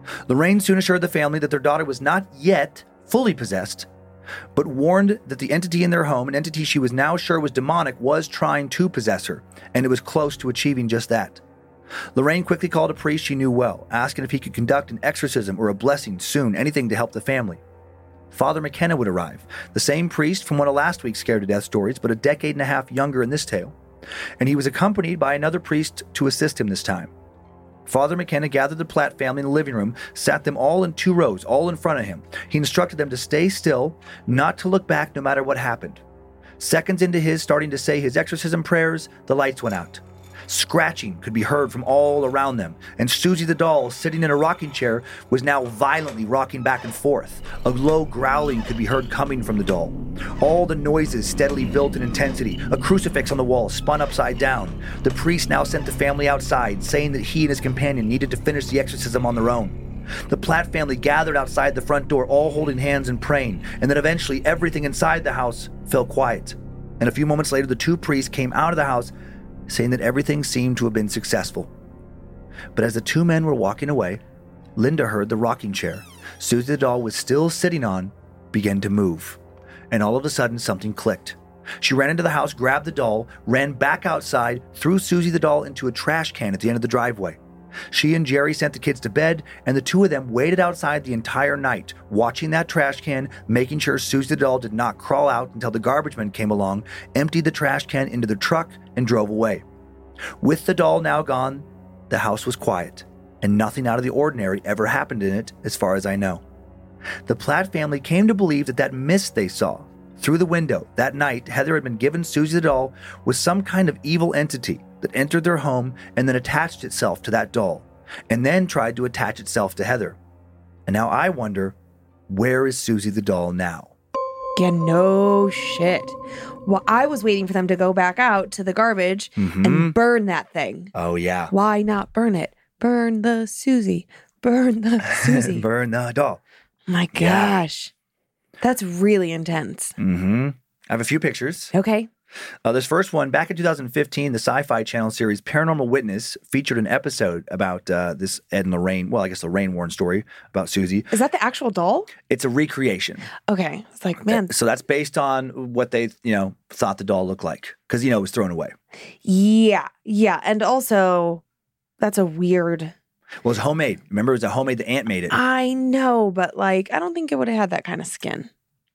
Lorraine soon assured the family that their daughter was not yet fully possessed, but warned that the entity in their home, an entity she was now sure was demonic, was trying to possess her, and it was close to achieving just that. Lorraine quickly called a priest she knew well, asking if he could conduct an exorcism or a blessing soon, anything to help the family. Father McKenna would arrive, the same priest from one of last week's scared to death stories, but a decade and a half younger in this tale, and he was accompanied by another priest to assist him this time. Father McKenna gathered the Platt family in the living room, sat them all in 2 rows, all in front of him. He instructed them to stay still, not to look back no matter what happened. Seconds into his starting to say his exorcism prayers, the lights went out. Scratching could be heard from all around them, and Susie the doll, sitting in a rocking chair, was now violently rocking back and forth. A low growling could be heard coming from the doll. All the noises steadily built in intensity. A crucifix on the wall spun upside down. The priest now sent the family outside, saying that he and his companion needed to finish the exorcism on their own. The Platt family gathered outside the front door, all holding hands and praying, and then eventually everything inside the house fell quiet. And a few moments later, the 2 priests came out of the house, saying that everything seemed to have been successful. But as the 2 men were walking away, Linda heard the rocking chair Susie the doll was still sitting on begin to move. And all of a sudden, something clicked. She ran into the house, grabbed the doll, ran back outside, threw Susie the doll into a trash can at the end of the driveway. She and Jerry sent the kids to bed, and the 2 of them waited outside the entire night, watching that trash can, making sure Susie the doll did not crawl out until the garbage men came along, emptied the trash can into the truck, and drove away. With the doll now gone, the house was quiet, and nothing out of the ordinary ever happened in it, as far as I know. The Platt family came to believe that mist they saw through the window that night Heather had been given Susie the doll was some kind of evil entity that entered their home and then attached itself to that doll, and then tried to attach itself to Heather. And now I wonder, where is Susie the doll now? Yeah, no shit. Well, I was waiting for them to go back out to the garbage and burn that thing. Oh, yeah. Why not burn it? Burn the Susie. Burn the Susie. Burn the doll. My gosh. That's really intense. I have a few pictures. Okay. This first one, back in 2015, the Sci-Fi Channel series Paranormal Witness featured an episode about this Ed and Lorraine, well, I guess Lorraine Warren story about Susie. Is that the actual doll? It's a recreation. Okay. It's like, man. So that's based on what they, thought the doll looked like. Because, it was thrown away. Yeah. Yeah. And also, that's a weird... Well, it was homemade. Remember, it was a homemade, the aunt made it. I know, but I don't think it would have had that kind of skin.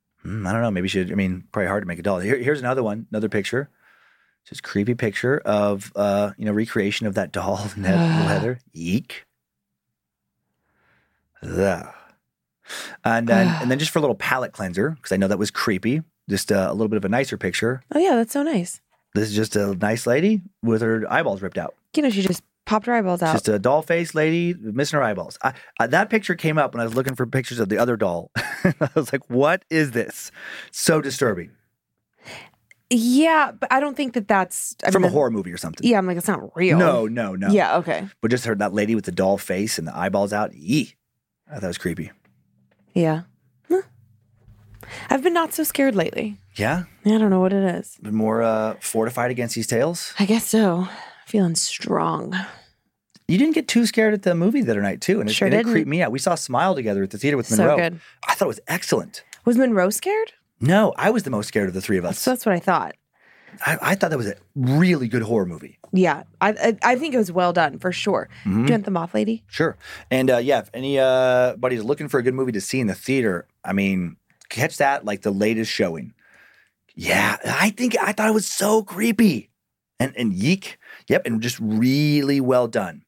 I don't know. Maybe probably hard to make a doll. Here's another one, another picture. Just creepy picture of, recreation of that doll and that little Heather. Eek. Ugh. And then just for a little palate cleanser, because I know that was creepy, just a little bit of a nicer picture. Oh, yeah, that's so nice. This is just a nice lady with her eyeballs ripped out. She just popped her eyeballs out. Just a doll face lady missing her eyeballs. That picture came up when I was looking for pictures of the other doll. I was like, what is this? So disturbing. Yeah, but I don't think that's... From a horror movie or something. Yeah, I'm like, it's not real. No. Yeah, okay. But just heard that lady with the doll face and the eyeballs out. Yee. I thought it was creepy. Yeah. Huh. I've been not so scared lately. Yeah? I don't know what it is. Been more fortified against these tales? I guess so. Feeling strong. You didn't get too scared at the movie the other night, too. And it didn't. creeped me out. We saw Smile together at the theater with Monroe. So good. I thought it was excellent. Was Monroe scared? No, I was the most scared of the 3 of us. So that's what I thought. I thought that was a really good horror movie. Yeah, I think it was well done, for sure. Do you want The Moth Lady? Sure. And if anybody's looking for a good movie to see in the theater, catch that, like the latest showing. Yeah, I thought it was so creepy. And yeek. Yep, and just really well done.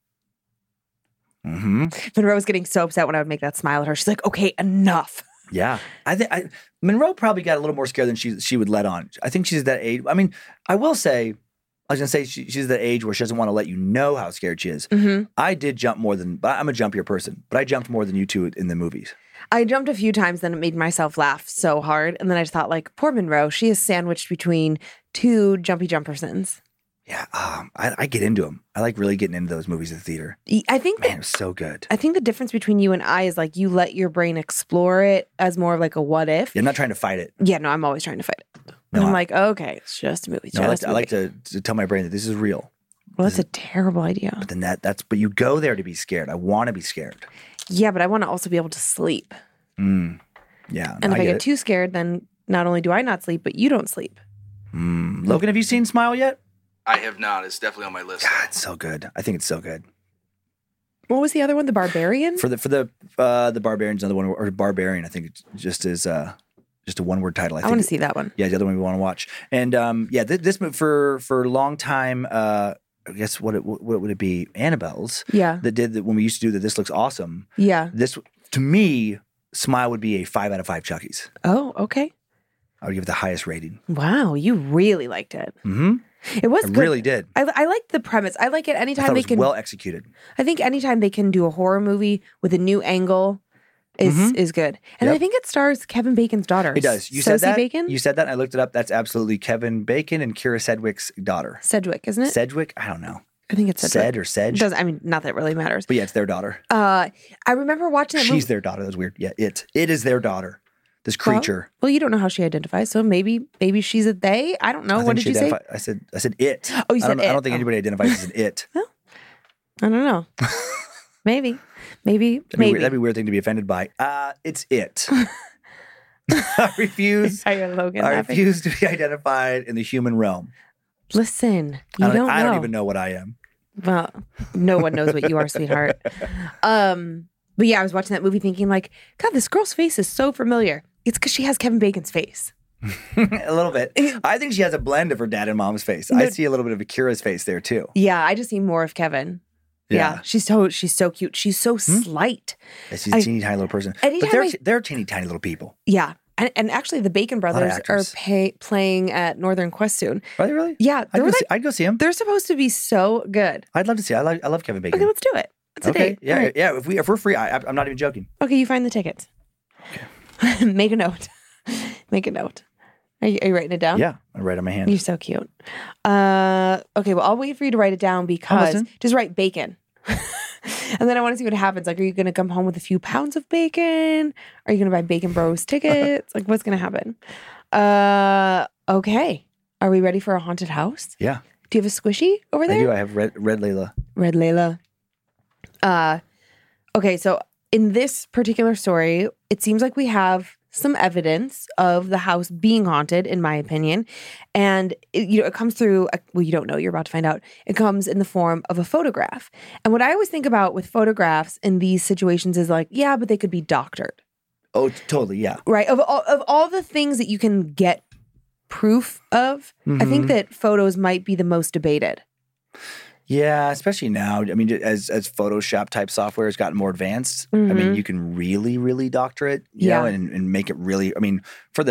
Monroe was getting so upset when I would make that smile at her. She's like, okay, enough. Yeah. I think Monroe probably got a little more scared than she would let on. I think she's at that age. I will say, she's at that age where she doesn't want to let you know how scared she is. I did jump more than, I'm a jumpier person, but I jumped more than you two in the movies. I jumped a few times, then it made myself laugh so hard. And then I just thought, poor Monroe, she is sandwiched between 2 jumpy jumpersons. Yeah, I get into them. I like really getting into those movies at the theater. I think it was so good. I think the difference between you and I is you let your brain explore it as more of a what if. Yeah, I'm not trying to fight it. Yeah, no, I'm always trying to fight it. No, I'm okay, it's just a movie. I like to tell my brain that this is real. Well, that's a terrible idea. But then but you go there to be scared. I want to be scared. Yeah, but I want to also be able to sleep. Yeah. And if I get get it. too scared, then not only do I not sleep, but you don't sleep. Logan, have you seen Smile yet? I have not. It's definitely on my list. God, it's so good. I think it's so good. What was the other one? The Barbarian? For the Barbarian's another one, or Barbarian. I think it just is just a one word title. I want to see that one. Yeah, the other one we want to watch. And this movie for a long time. I guess what would it be? Annabelle's. Yeah. That did that when we used to do that. This looks awesome. Yeah. This to me, Smile would be a 5 out of 5 Chuckies. Oh, okay. I would give it the highest rating. Wow, you really liked it. Mm-hmm. It was I good. really did. I liked the premise. I like it I anytime thought it they was can. well executed. I think anytime they can do a horror movie with a new angle is good. And Yep. I think it stars Kevin Bacon's daughter. It does. You Sosie said that. Bacon? You said that. And I looked it up. That's absolutely Kevin Bacon and Kira Sedgwick's daughter. Sedgwick, isn't it? Sedgwick? I don't know. I think it's Sedgwick. Sed or Sedge? Does I mean not that it really matters. But yeah, it's their daughter. I remember watching that She's movie. their daughter. That's weird. Yeah, it is their daughter. This creature. Well, you don't know how she identifies, so maybe she's a they. I don't know. I What think did she you say? I said it. Oh, you said I it. don't think anybody identifies as an it. I don't know. Maybe. That'd be a weird thing to be offended by. It's it. I refuse. Are you Logan I laughing? refuse to be identified in the human realm. Listen, you don't know. I don't even know what I am. Well, no one knows what you are, sweetheart. But yeah, I was watching that movie thinking like, God, this girl's face is so familiar. It's because she has Kevin Bacon's face. A little bit. I think she has a blend of her dad and mom's face. I see a little bit of Akira's face there too. Yeah, I just see more of Kevin. Yeah. She's so cute. She's so slight. Yeah, she's a teeny tiny little person. But they're teeny tiny little people. Yeah. And actually, the Bacon brothers are actors. playing at Northern Quest soon. Are they really? Yeah. I'd go see them. They're supposed to be so good. I'd love to see. I love Kevin Bacon. Okay, let's do it. It's a date. Yeah, All right. yeah. If we're free, I'm not even joking. Okay, you find the tickets. Okay. Make a note. Make a note. Are you writing it down? Yeah, I write on my hand. You're so cute. Okay, well, I'll wait for you to write it down because just write bacon. And then I want to see what happens. Like, are you going to come home with a few pounds of bacon? Are you going to buy Bacon Bros tickets? Like, what's going to happen? Okay. Are we ready for a haunted house? Yeah. Do you have a squishy over there? I do. I have Red Layla. Red Layla. Okay, so in this particular story, it seems like we have some evidence of the house being haunted, in my opinion. And it comes through, well, you don't know, you're about to find out. It comes in the form of a photograph. And what I always think about with photographs in these situations is like, yeah, but they could be doctored. Oh, totally. Yeah. Right. Of all the things that you can get proof of, I think that photos might be the most debated. Yeah, especially now. I mean, as Photoshop type software has gotten more advanced, I mean, you can really, really doctor it, you know, and make it really, I mean,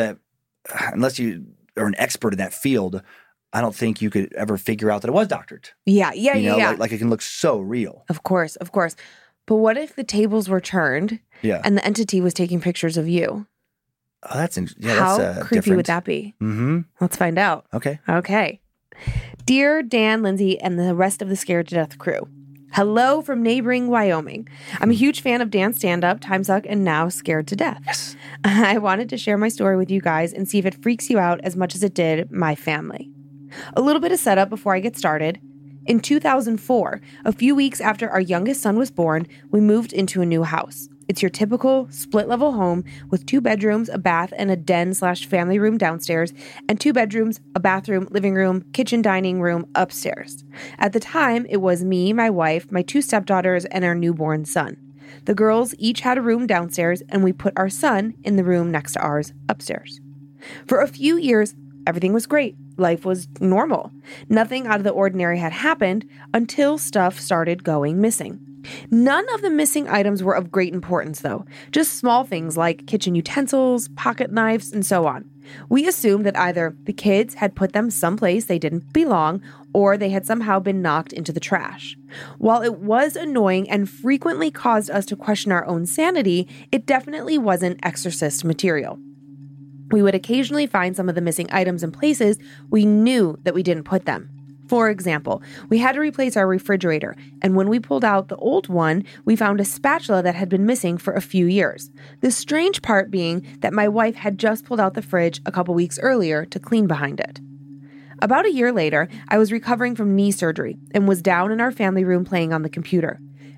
unless you are an expert in that field, I don't think you could ever figure out that it was doctored. Yeah. You know, like it can look so real. Of course. But what if the tables were turned and the entity was taking pictures of you? Oh, that's How creepy different. would that be? Mm-hmm. Let's find out. Okay. Dear Dan, Lindsay, and the rest of the Scared to Death crew. Hello from neighboring Wyoming. I'm a huge fan of Dan's stand-up, Time Suck, and now Scared to Death. Yes. I wanted to share my story with you guys and see if it freaks you out as much as it did my family. A little bit of setup before I get started. In 2004, a few weeks after our youngest son was born, we moved into a new house. It's your typical split-level home with 2 bedrooms, a bath, and a den/family room downstairs, and 2 bedrooms, a bathroom, living room, kitchen, dining room upstairs. At the time, it was me, my wife, my 2 stepdaughters, and our newborn son. The girls each had a room downstairs, and we put our son in the room next to ours upstairs. For a few years, everything was great. Life was normal. Nothing out of the ordinary had happened until stuff started going missing. None of the missing items were of great importance, though. Just small things like kitchen utensils, pocket knives, and so on. We assumed that either the kids had put them someplace they didn't belong, or they had somehow been knocked into the trash. While it was annoying and frequently caused us to question our own sanity, it definitely wasn't exorcist material. We would occasionally find some of the missing items in places we knew that we didn't put them. For example, we had to replace our refrigerator, and when we pulled out the old one, we found a spatula that had been missing for a few years. The strange part being that my wife had just pulled out the fridge a couple weeks earlier to clean behind it. About a year later, I was recovering from knee surgery and was down in our family room playing on the computer.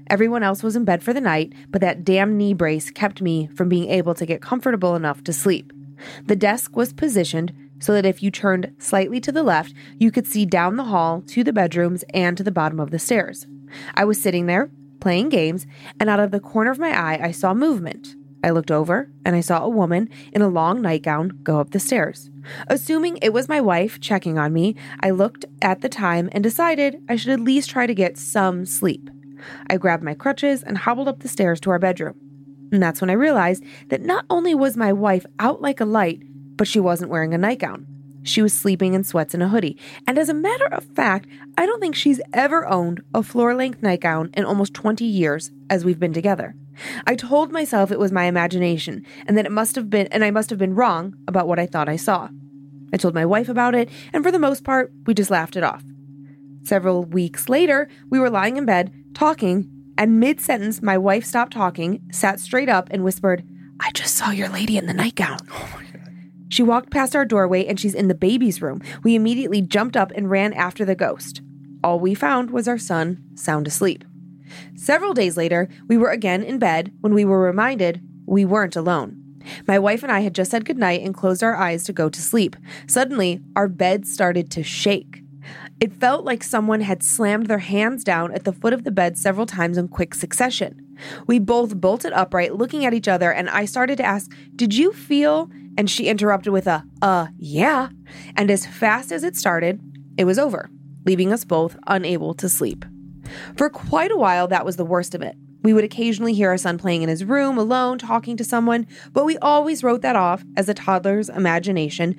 Everyone else was in bed for the night, but that damn knee brace kept me from being able to get comfortable enough to sleep. The desk was positioned so that if you turned slightly to the left, you could see down the hall to the bedrooms and to the bottom of the stairs. I was sitting there, playing games, and out of the corner of my eye, I saw movement. I looked over, and I saw a woman in a long nightgown go up the stairs. Assuming it was my wife checking on me, I looked at the time and decided I should at least try to get some sleep. I grabbed my crutches and hobbled up the stairs to our bedroom. And that's when I realized that not only was my wife out like a light, but she wasn't wearing a nightgown. She was sleeping in sweats and a hoodie. And as a matter of fact, I don't think she's ever owned a floor-length nightgown in almost 20 years as we've been together. I told myself it was my imagination and that I must have been wrong about what I thought I saw. I told my wife about it, and for the most part, we just laughed it off. Several weeks later, we were lying in bed, talking, and mid-sentence, my wife stopped talking, sat straight up, and whispered, "I just saw your lady in the nightgown." Oh my God. She walked past our doorway, and she's in the baby's room. We immediately jumped up and ran after the ghost. All we found was our son sound asleep. Several days later, we were again in bed when we were reminded we weren't alone. My wife and I had just said goodnight and closed our eyes to go to sleep. Suddenly, our bed started to shake. It felt like someone had slammed their hands down at the foot of the bed several times in quick succession. We both bolted upright, looking at each other, and I started to ask, "Did you feel?" And she interrupted with yeah. And as fast as it started, it was over, leaving us both unable to sleep. For quite a while, that was the worst of it. We would occasionally hear our son playing in his room alone, talking to someone, but we always wrote that off as a toddler's imagination,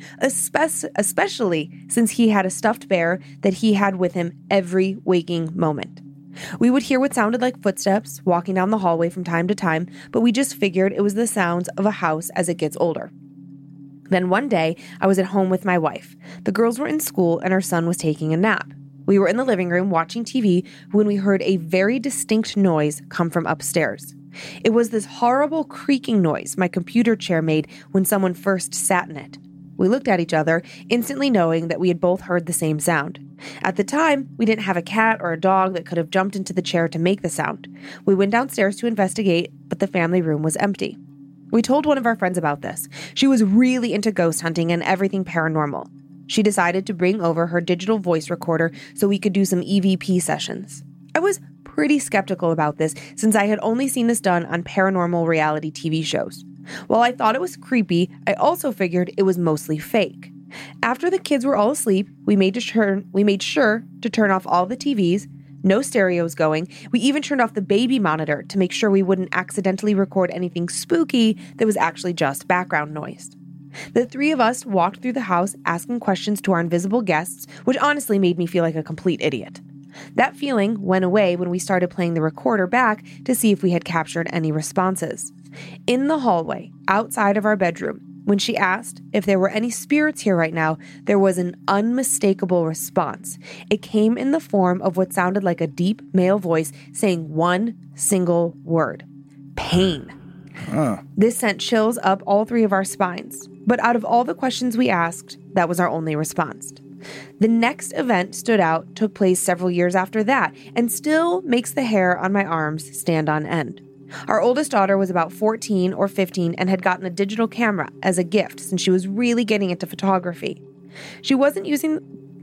especially since he had a stuffed bear that he had with him every waking moment. We would hear what sounded like footsteps walking down the hallway from time to time, but we just figured it was the sounds of a house as it gets older. Then one day, I was at home with my wife. The girls were in school and our son was taking a nap. We were in the living room watching TV when we heard a very distinct noise come from upstairs. It was this horrible creaking noise my computer chair made when someone first sat in it. We looked at each other, instantly knowing that we had both heard the same sound. At the time, we didn't have a cat or a dog that could have jumped into the chair to make the sound. We went downstairs to investigate, but the family room was empty. We told one of our friends about this. She was really into ghost hunting and everything paranormal. She decided to bring over her digital voice recorder so we could do some EVP sessions. I was pretty skeptical about this since I had only seen this done on paranormal reality TV shows. While I thought it was creepy, I also figured it was mostly fake. After the kids were all asleep, we made sure to turn off all the TVs, no stereos going. We even turned off the baby monitor to make sure we wouldn't accidentally record anything spooky that was actually just background noise. The three of us walked through the house asking questions to our invisible guests, which honestly made me feel like a complete idiot. That feeling went away when we started playing the recorder back to see if we had captured any responses. In the hallway, outside of our bedroom, when she asked if there were any spirits here right now, there was an unmistakable response. It came in the form of what sounded like a deep male voice saying one single word: pain. This sent chills up all three of our spines. But out of all the questions we asked, that was our only response. The next event stood out, took place several years after that, and still makes the hair on my arms stand on end. Our oldest daughter was about 14 or 15 and had gotten a digital camera as a gift since she was really getting into photography. When she wasn't using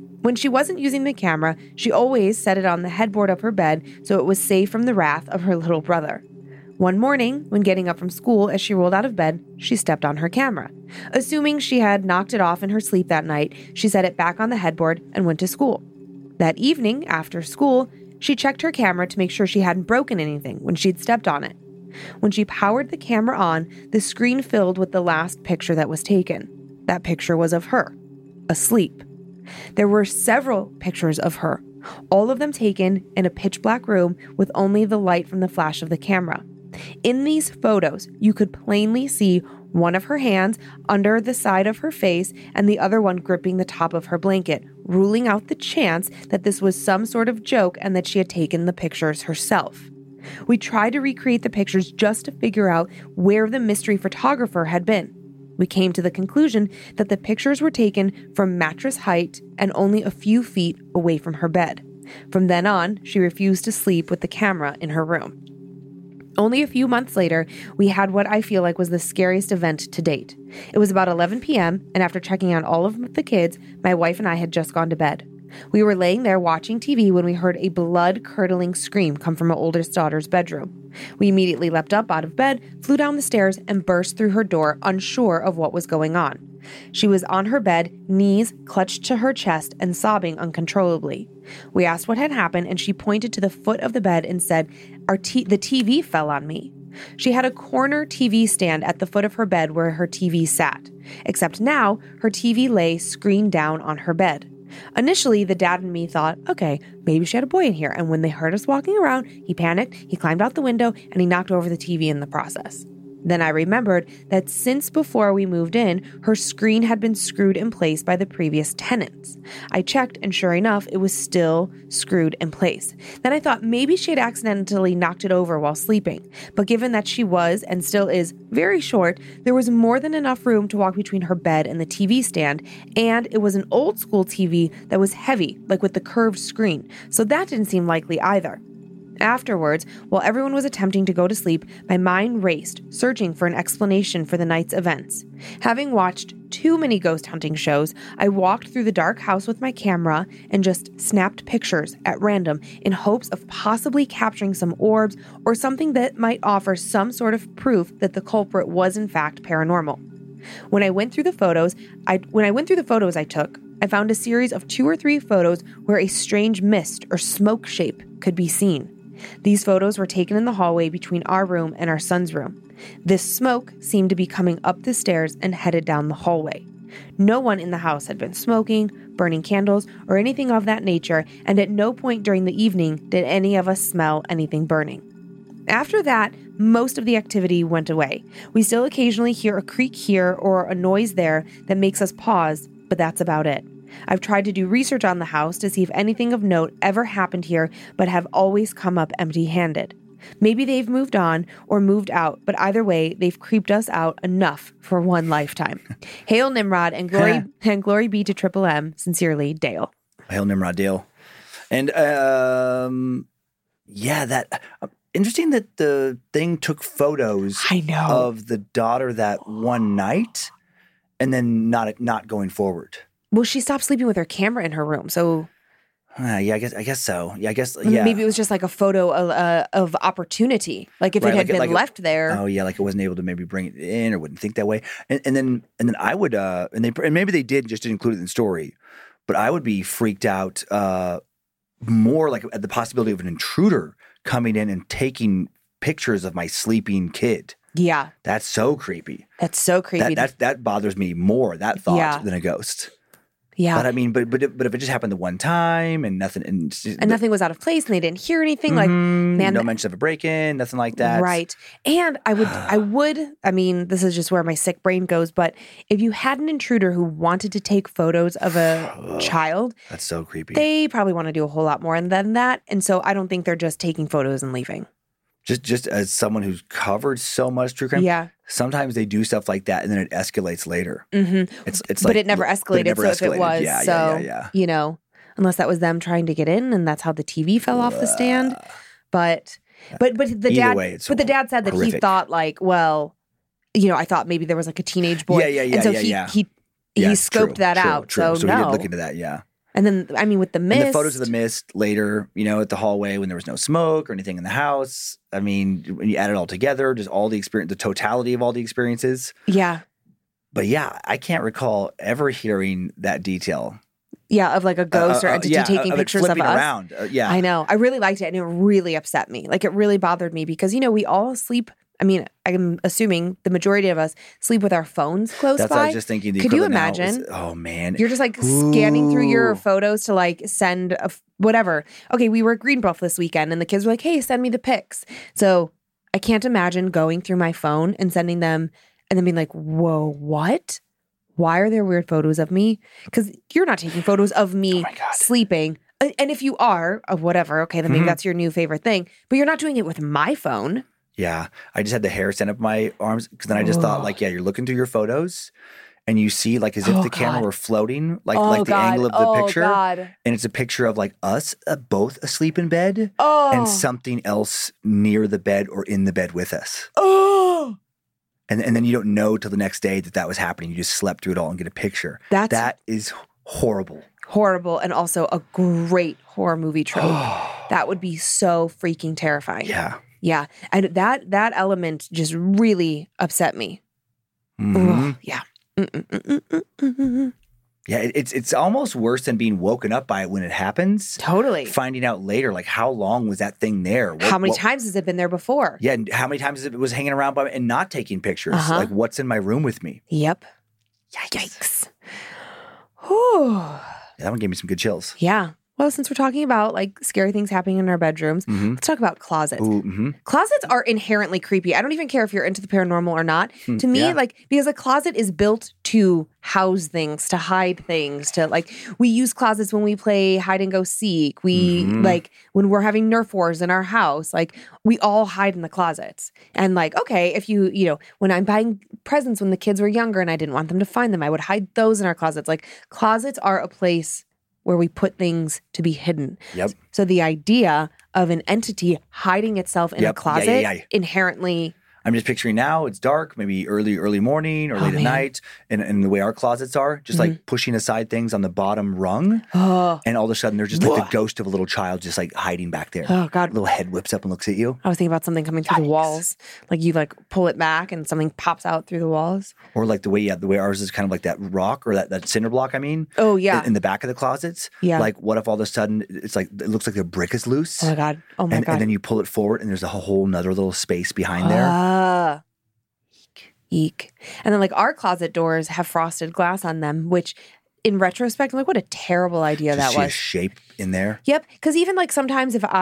the camera, she always set it on the headboard of her bed so it was safe from the wrath of her little brother. One morning, when getting up from school, as she rolled out of bed, she stepped on her camera. Assuming she had knocked it off in her sleep that night, she set it back on the headboard and went to school. That evening, after school, she checked her camera to make sure she hadn't broken anything when she'd stepped on it. When she powered the camera on, the screen filled with the last picture that was taken. That picture was of her, asleep. There were several pictures of her, all of them taken in a pitch-black room with only the light from the flash of the camera. In these photos, you could plainly see one of her hands under the side of her face and the other one gripping the top of her blanket, ruling out the chance that this was some sort of joke and that she had taken the pictures herself. We tried to recreate the pictures just to figure out where the mystery photographer had been. We came to the conclusion that the pictures were taken from mattress height and only a few feet away from her bed. From then on, she refused to sleep with the camera in her room. Only a few months later, we had what I feel like was the scariest event to date. It was about 11 p.m., and after checking on all of the kids, my wife and I had just gone to bed. We were laying there watching TV when we heard a blood-curdling scream come from my oldest daughter's bedroom. We immediately leapt up out of bed, flew down the stairs, and burst through her door, unsure of what was going on. She was on her bed, knees clutched to her chest and sobbing uncontrollably. We asked what had happened, and she pointed to the foot of the bed and said, the TV fell on me. She had a corner TV stand at the foot of her bed where her TV sat, except now her TV lay screen down on her bed. Initially, the dad and me thought, okay, maybe she had a boy in here, and when they heard us walking around, he panicked, he climbed out the window, and he knocked over the TV in the process. Then I remembered that since before we moved in, her screen had been screwed in place by the previous tenants. I checked, and sure enough, it was still screwed in place. Then I thought maybe she had accidentally knocked it over while sleeping. But given that she was, and still is, very short, there was more than enough room to walk between her bed and the TV stand, and it was an old school TV that was heavy, like with the curved screen, so that didn't seem likely either. Afterwards, while everyone was attempting to go to sleep, my mind raced, searching for an explanation for the night's events. Having watched too many ghost hunting shows, I walked through the dark house with my camera and just snapped pictures at random in hopes of possibly capturing some orbs or something that might offer some sort of proof that the culprit was in fact paranormal. When I went through the photos I took, I found a series of 2 or 3 photos where a strange mist or smoke shape could be seen. These photos were taken in the hallway between our room and our son's room. This smoke seemed to be coming up the stairs and headed down the hallway. No one in the house had been smoking, burning candles, or anything of that nature, and at no point during the evening did any of us smell anything burning. After that, most of the activity went away. We still occasionally hear a creak here or a noise there that makes us pause, but that's about it. I've tried to do research on the house to see if anything of note ever happened here, but have always come up empty-handed. Maybe they've moved on or moved out, but either way, they've creeped us out enough for one lifetime. Hail Nimrod and glory be to Triple M. Sincerely, Dale. Hail Nimrod, Dale. And interesting that the thing took photos of the daughter that one night and then not going forward. Well, she stopped sleeping with her camera in her room, so... I guess so. Yeah, Maybe it was just like a photo of opportunity. Like if it had been left there. Oh yeah, like it wasn't able to maybe bring it in or wouldn't think that way. And then I would and maybe they did just include it in the story, but I would be freaked out more like at the possibility of an intruder coming in and taking pictures of my sleeping kid. Yeah, that's so creepy. That bothers me more, that thought, than a ghost. Yeah, but I mean, but if it just happened the one time and nothing, and nothing was out of place, and they didn't hear anything, like man, no mention of a break-in, nothing like that, right? And I would. I mean, this is just where my sick brain goes. But if you had an intruder who wanted to take photos of a child, that's so creepy. They probably want to do a whole lot more than that, and so I don't think they're just taking photos and leaving. Just as someone who's covered so much true crime, sometimes they do stuff like that and then it escalates later. Mm-hmm. It's but like, it never escalated. So if it was, you know, unless that was them trying to get in, and that's how the TV fell off the stand. But the dad said that horrific. He thought like, well, you know, I thought maybe there was like a teenage boy, and so he scoped that out. True. So no. he did look into that, And then, I mean, with the mist. And the photos of the mist later, you know, at the hallway when there was no smoke or anything in the house. I mean, when you add it all together, just all the experience, the totality of all the experiences. Yeah. But yeah, I can't recall ever hearing that detail. Yeah, of like a ghost or entity taking pictures of us. Around. I know. I really liked it, and it really upset me. Like, it really bothered me because, you know, we all sleep. I mean, I'm assuming the majority of us sleep with our phones close by. That's what I was just thinking. Could you imagine? Oh, man. You're just like scanning through your photos to like send whatever. Okay, we were at Greenbluff this weekend and the kids were like, hey, send me the pics. So I can't imagine going through my phone and sending them and then being like, whoa, what? Why are there weird photos of me? Because you're not taking photos of me sleeping. And if you are, whatever, okay, then maybe that's your new favorite thing. But you're not doing it with my phone. Yeah, I just had the hair stand up my arms because then I just thought like, yeah, you're looking through your photos and you see like as if the camera were floating, like the angle of the picture. And it's a picture of like us both asleep in bed and something else near the bed or in the bed with us. And then you don't know till the next day that was happening. You just slept through it all and get a picture. That is horrible. Horrible, and also a great horror movie trope. That would be so freaking terrifying. Yeah. And that element just really upset me. Mm-hmm. Yeah. Yeah, it's almost worse than being woken up by it when it happens. Totally. Finding out later, like, how long was that thing there? How many times has it been there before? Yeah, and how many times it was hanging around by me and not taking pictures? Like, what's in my room with me? Yep. Yikes. Whew. Yeah, that one gave me some good chills. Yeah. Well, since we're talking about like scary things happening in our bedrooms, let's talk about closets. Ooh, Closets are inherently creepy. I don't even care if you're into the paranormal or not. To me, like, because a closet is built to house things, to hide things, to like, we use closets when we play hide and go seek. We like when we're having Nerf wars in our house, like we all hide in the closets. And like, okay, if you know, when I'm buying presents when the kids were younger and I didn't want them to find them, I would hide those in our closets. Like closets are a place where we put things to be hidden. Yep. So the idea of an entity hiding itself in a closet inherently... I'm just picturing now, it's dark, maybe early morning or late at night, and the way our closets are, just like pushing aside things on the bottom rung, and all of a sudden there's just like the ghost of a little child just like hiding back there. Oh, God. Little head whips up and looks at you. I was thinking about something coming through the walls. Like you like pull it back and something pops out through the walls. Or like the way ours is kind of like that rock or that cinder block, I mean. Oh, yeah. In the back of the closets. Yeah. Like what if all of a sudden it's like, it looks like the brick is loose. Oh, my God. God. And then you pull it forward and there's a whole nother little space behind there. Eek. And then like our closet doors have frosted glass on them, which in retrospect, I'm like, what a terrible idea that was. A shape in there. Yep. Because even like sometimes if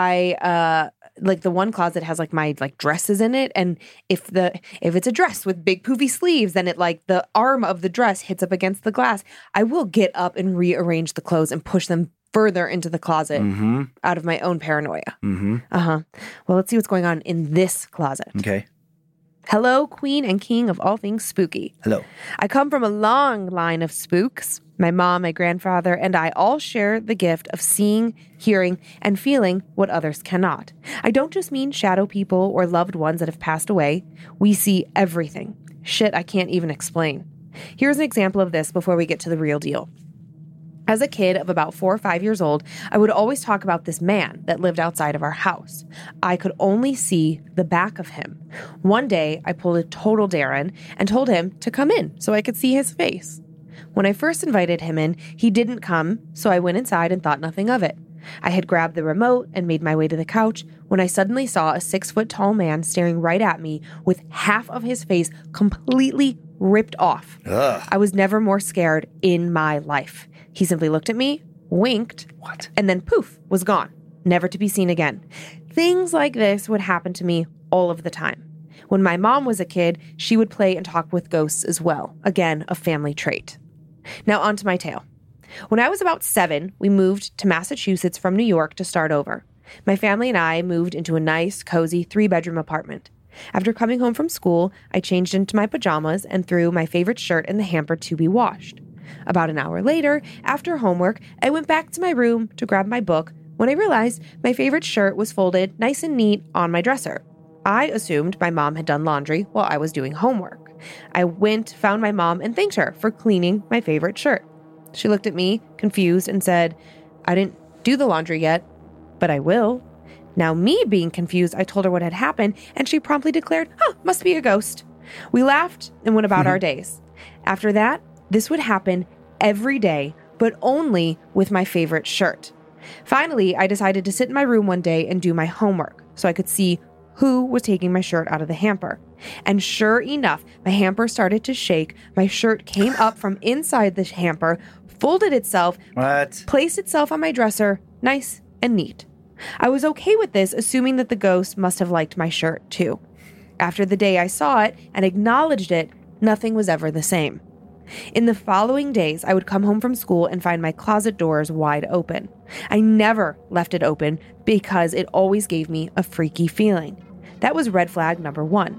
I like the one closet has like my like dresses in it, and if it's a dress with big poofy sleeves, then it like the arm of the dress hits up against the glass, I will get up and rearrange the clothes and push them further into the closet out of my own paranoia. Well, let's see what's going on in this closet. Okay. Hello, queen and king of all things spooky. Hello. I come from a long line of spooks. My mom, my grandfather, and I all share the gift of seeing, hearing, and feeling what others cannot. I don't just mean shadow people or loved ones that have passed away. We see everything. Shit I can't even explain. Here's an example of this before we get to the real deal. As a kid of about 4 or 5 years old, I would always talk about this man that lived outside of our house. I could only see the back of him. One day, I pulled a total Darren and told him to come in so I could see his face. When I first invited him in, he didn't come, so I went inside and thought nothing of it. I had grabbed the remote and made my way to the couch when I suddenly saw a 6-foot-tall man staring right at me with half of his face completely ripped off. Ugh. I was never more scared in my life. He simply looked at me, winked, and then poof, was gone, never to be seen again. Things like this would happen to me all of the time. When my mom was a kid, she would play and talk with ghosts as well. Again, a family trait. Now on to my tale. When I was about 7, we moved to Massachusetts from New York to start over. My family and I moved into a nice, cozy 3-bedroom apartment. After coming home from school, I changed into my pajamas and threw my favorite shirt in the hamper to be washed. About an hour later, after homework, I went back to my room to grab my book when I realized my favorite shirt was folded nice and neat on my dresser. I assumed my mom had done laundry while I was doing homework. I went, found my mom, and thanked her for cleaning my favorite shirt. She looked at me, confused, and said, "I didn't do the laundry yet, but I will." Now, me being confused, I told her what had happened, and she promptly declared, must be a ghost. We laughed and went about our days. After that, this would happen every day, but only with my favorite shirt. Finally, I decided to sit in my room one day and do my homework so I could see who was taking my shirt out of the hamper. And sure enough, my hamper started to shake. My shirt came up from inside the hamper, folded itself, placed itself on my dresser, nice and neat. I was okay with this, assuming that the ghost must have liked my shirt too. After the day I saw it and acknowledged it, nothing was ever the same. In the following days, I would come home from school and find my closet doors wide open. I never left it open because it always gave me a freaky feeling. That was red flag number 1.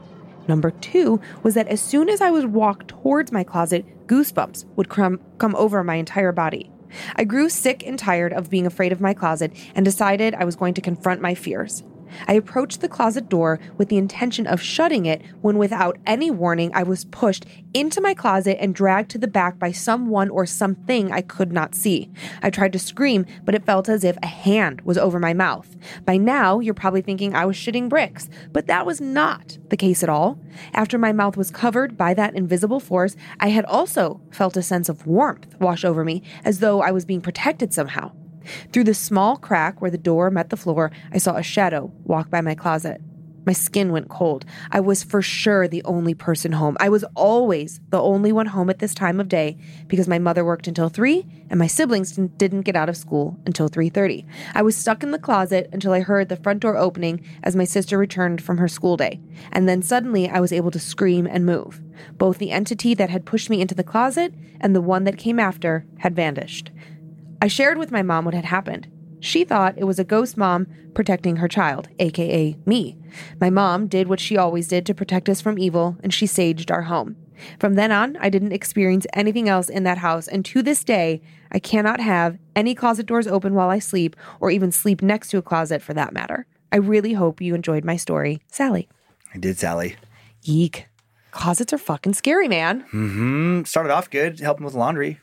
Number 2 was that as soon as I would walk towards my closet, goosebumps would come over my entire body. I grew sick and tired of being afraid of my closet and decided I was going to confront my fears. I approached the closet door with the intention of shutting it when, without any warning, I was pushed into my closet and dragged to the back by someone or something I could not see. I tried to scream, but it felt as if a hand was over my mouth. By now, you're probably thinking I was shitting bricks, but that was not the case at all. After my mouth was covered by that invisible force, I had also felt a sense of warmth wash over me, as though I was being protected somehow. Through the small crack where the door met the floor, I saw a shadow walk by my closet. My skin went cold. I was for sure the only person home. I was always the only one home at this time of day because my mother worked until 3 and my siblings didn't get out of school until 3:30. I was stuck in the closet until I heard the front door opening as my sister returned from her school day. And then suddenly I was able to scream and move. Both the entity that had pushed me into the closet and the one that came after had vanished. I shared with my mom what had happened. She thought it was a ghost mom protecting her child, aka me. My mom did what she always did to protect us from evil, and she saged our home. From then on, I didn't experience anything else in that house, and to this day, I cannot have any closet doors open while I sleep, or even sleep next to a closet for that matter. I really hope you enjoyed my story. Sally. I did, Sally. Yeek. Closets are fucking scary, man. Mm-hmm. Started off good, helping with laundry.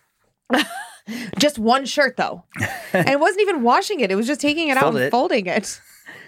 Just one shirt, though. And it wasn't even washing it. It was just taking it out and folding it.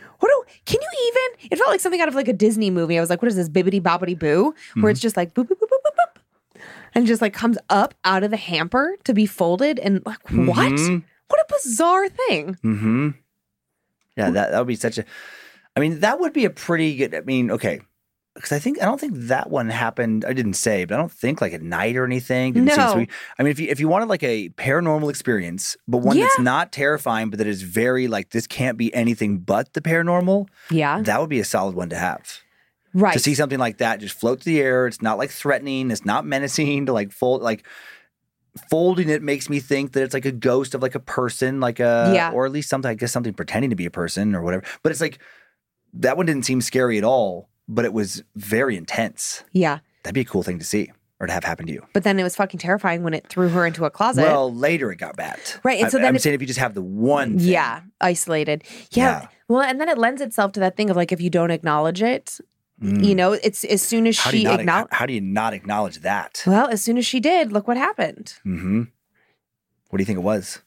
Can you even? It felt like something out of like a Disney movie. I was like, what is this, Bibbidi Bobbidi Boo? Where it's just like boop, boop, boop, boop, boop, boop. And just like comes up out of the hamper to be folded. And like, what? What a bizarre thing. Mm-hmm. Yeah, that would be such a, I mean, that would be a pretty good, I mean, okay. Because I don't think that one happened. I didn't say, but I don't think like at night or anything. Didn't No. seem I mean, if you wanted like a paranormal experience, but one that's not terrifying, but that is very like this can't be anything but the paranormal. Yeah. That would be a solid one to have. Right. To see something like that just float through the air. It's not like threatening. It's not menacing to like fold. Like folding it makes me think that it's like a ghost of like a person, like a or at least something. I guess something pretending to be a person or whatever. But it's like that one didn't seem scary at all. But it was very intense. Yeah. That'd be a cool thing to see or to have happen to you. But then it was fucking terrifying when it threw her into a closet. Well, later it got bad. Right. And so then I'm saying if you just have the one thing. Yeah. Isolated. Yeah. Well, and then it lends itself to that thing of like, if you don't acknowledge it, you know, it's as soon as How do you not acknowledge that? Well, as soon as she did, look what happened. Mm-hmm. What do you think it was?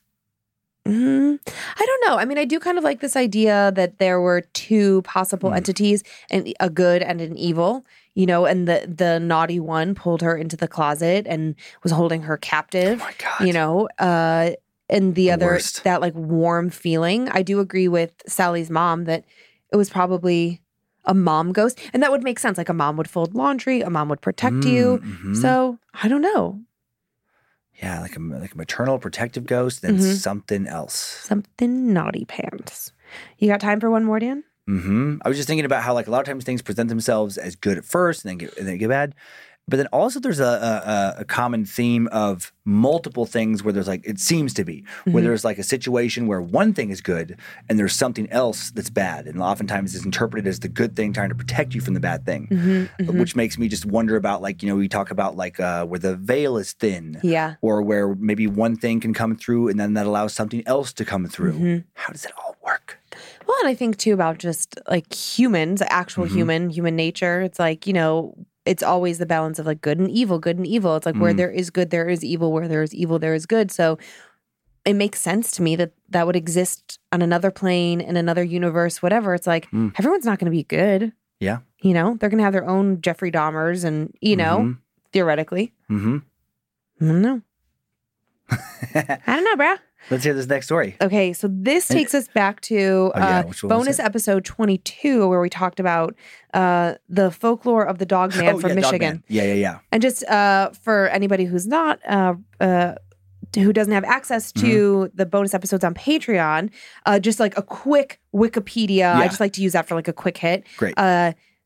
I don't know. I mean, I do kind of like this idea that there were two possible entities, and a good and an evil, you know, and the naughty one pulled her into the closet and was holding her captive. Oh my God. You know, and the other, worst. that like warm feeling. I do agree with Sally's mom that it was probably a mom ghost. And that would make sense. Like a mom would fold laundry, a mom would protect you. So I don't know. Yeah, like a maternal protective ghost, then something else. Something naughty pants. You got time for one more, Dan? Mm-hmm. I was just thinking about how like a lot of times things present themselves as good at first and then get bad. But then also there's a common theme of multiple things where there's like, it seems to be, where there's like a situation where one thing is good and there's something else that's bad. And oftentimes it's interpreted as the good thing trying to protect you from the bad thing, which makes me just wonder about like, you know, we talk about like where the veil is thin. Yeah. Or where maybe one thing can come through and then that allows something else to come through. How does it all work? Well, and I think too about just like humans, actual human nature. It's like, you know, it's always the balance of like good and evil, good and evil. It's like where there is good, there is evil. Where there is evil, there is good. So it makes sense to me that that would exist on another plane, in another universe, whatever. It's like everyone's not going to be good. Yeah. You know, they're going to have their own Jeffrey Dahmers and, you know, theoretically. I don't know. I don't know, bro. Let's hear this next story. Okay, so this takes us back to which one was bonus it? episode 22, where we talked about the folklore of the dog man from Michigan. Yeah. And just for anybody who's not, who doesn't have access to the bonus episodes on Patreon, just like a quick Wikipedia. I just like to use that for like a quick hit. Great.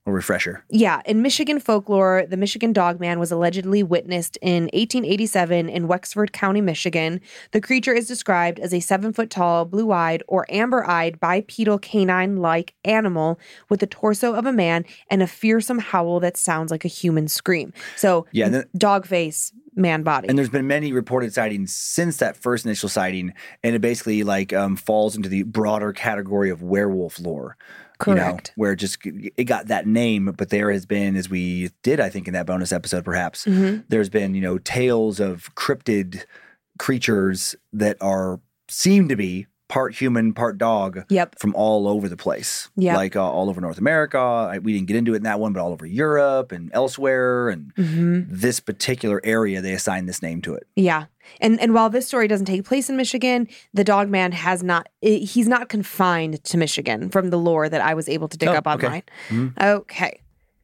A refresher. Yeah. In Michigan folklore, the Michigan Dogman was allegedly witnessed in 1887 in Wexford County, Michigan. The creature is described as a 7-foot-tall, blue-eyed, or amber-eyed bipedal canine-like animal with the torso of a man and a fearsome howl that sounds like a human scream. So, dog face, man body. And there's been many reported sightings since that first initial sighting, and it basically falls into the broader category of werewolf lore. Correct. Where it got that name, but there has been, as we did, I think, in that bonus episode, perhaps, there's been, tales of cryptid creatures that seem to be part human, part dog from all over the place. Yep. Like all over North America. We didn't get into it in that one, but all over Europe and elsewhere. And this particular area, they assigned this name to it. Yeah. And while this story doesn't take place in Michigan, the Dogman he's not confined to Michigan from the lore that I was able to dig up online. Okay.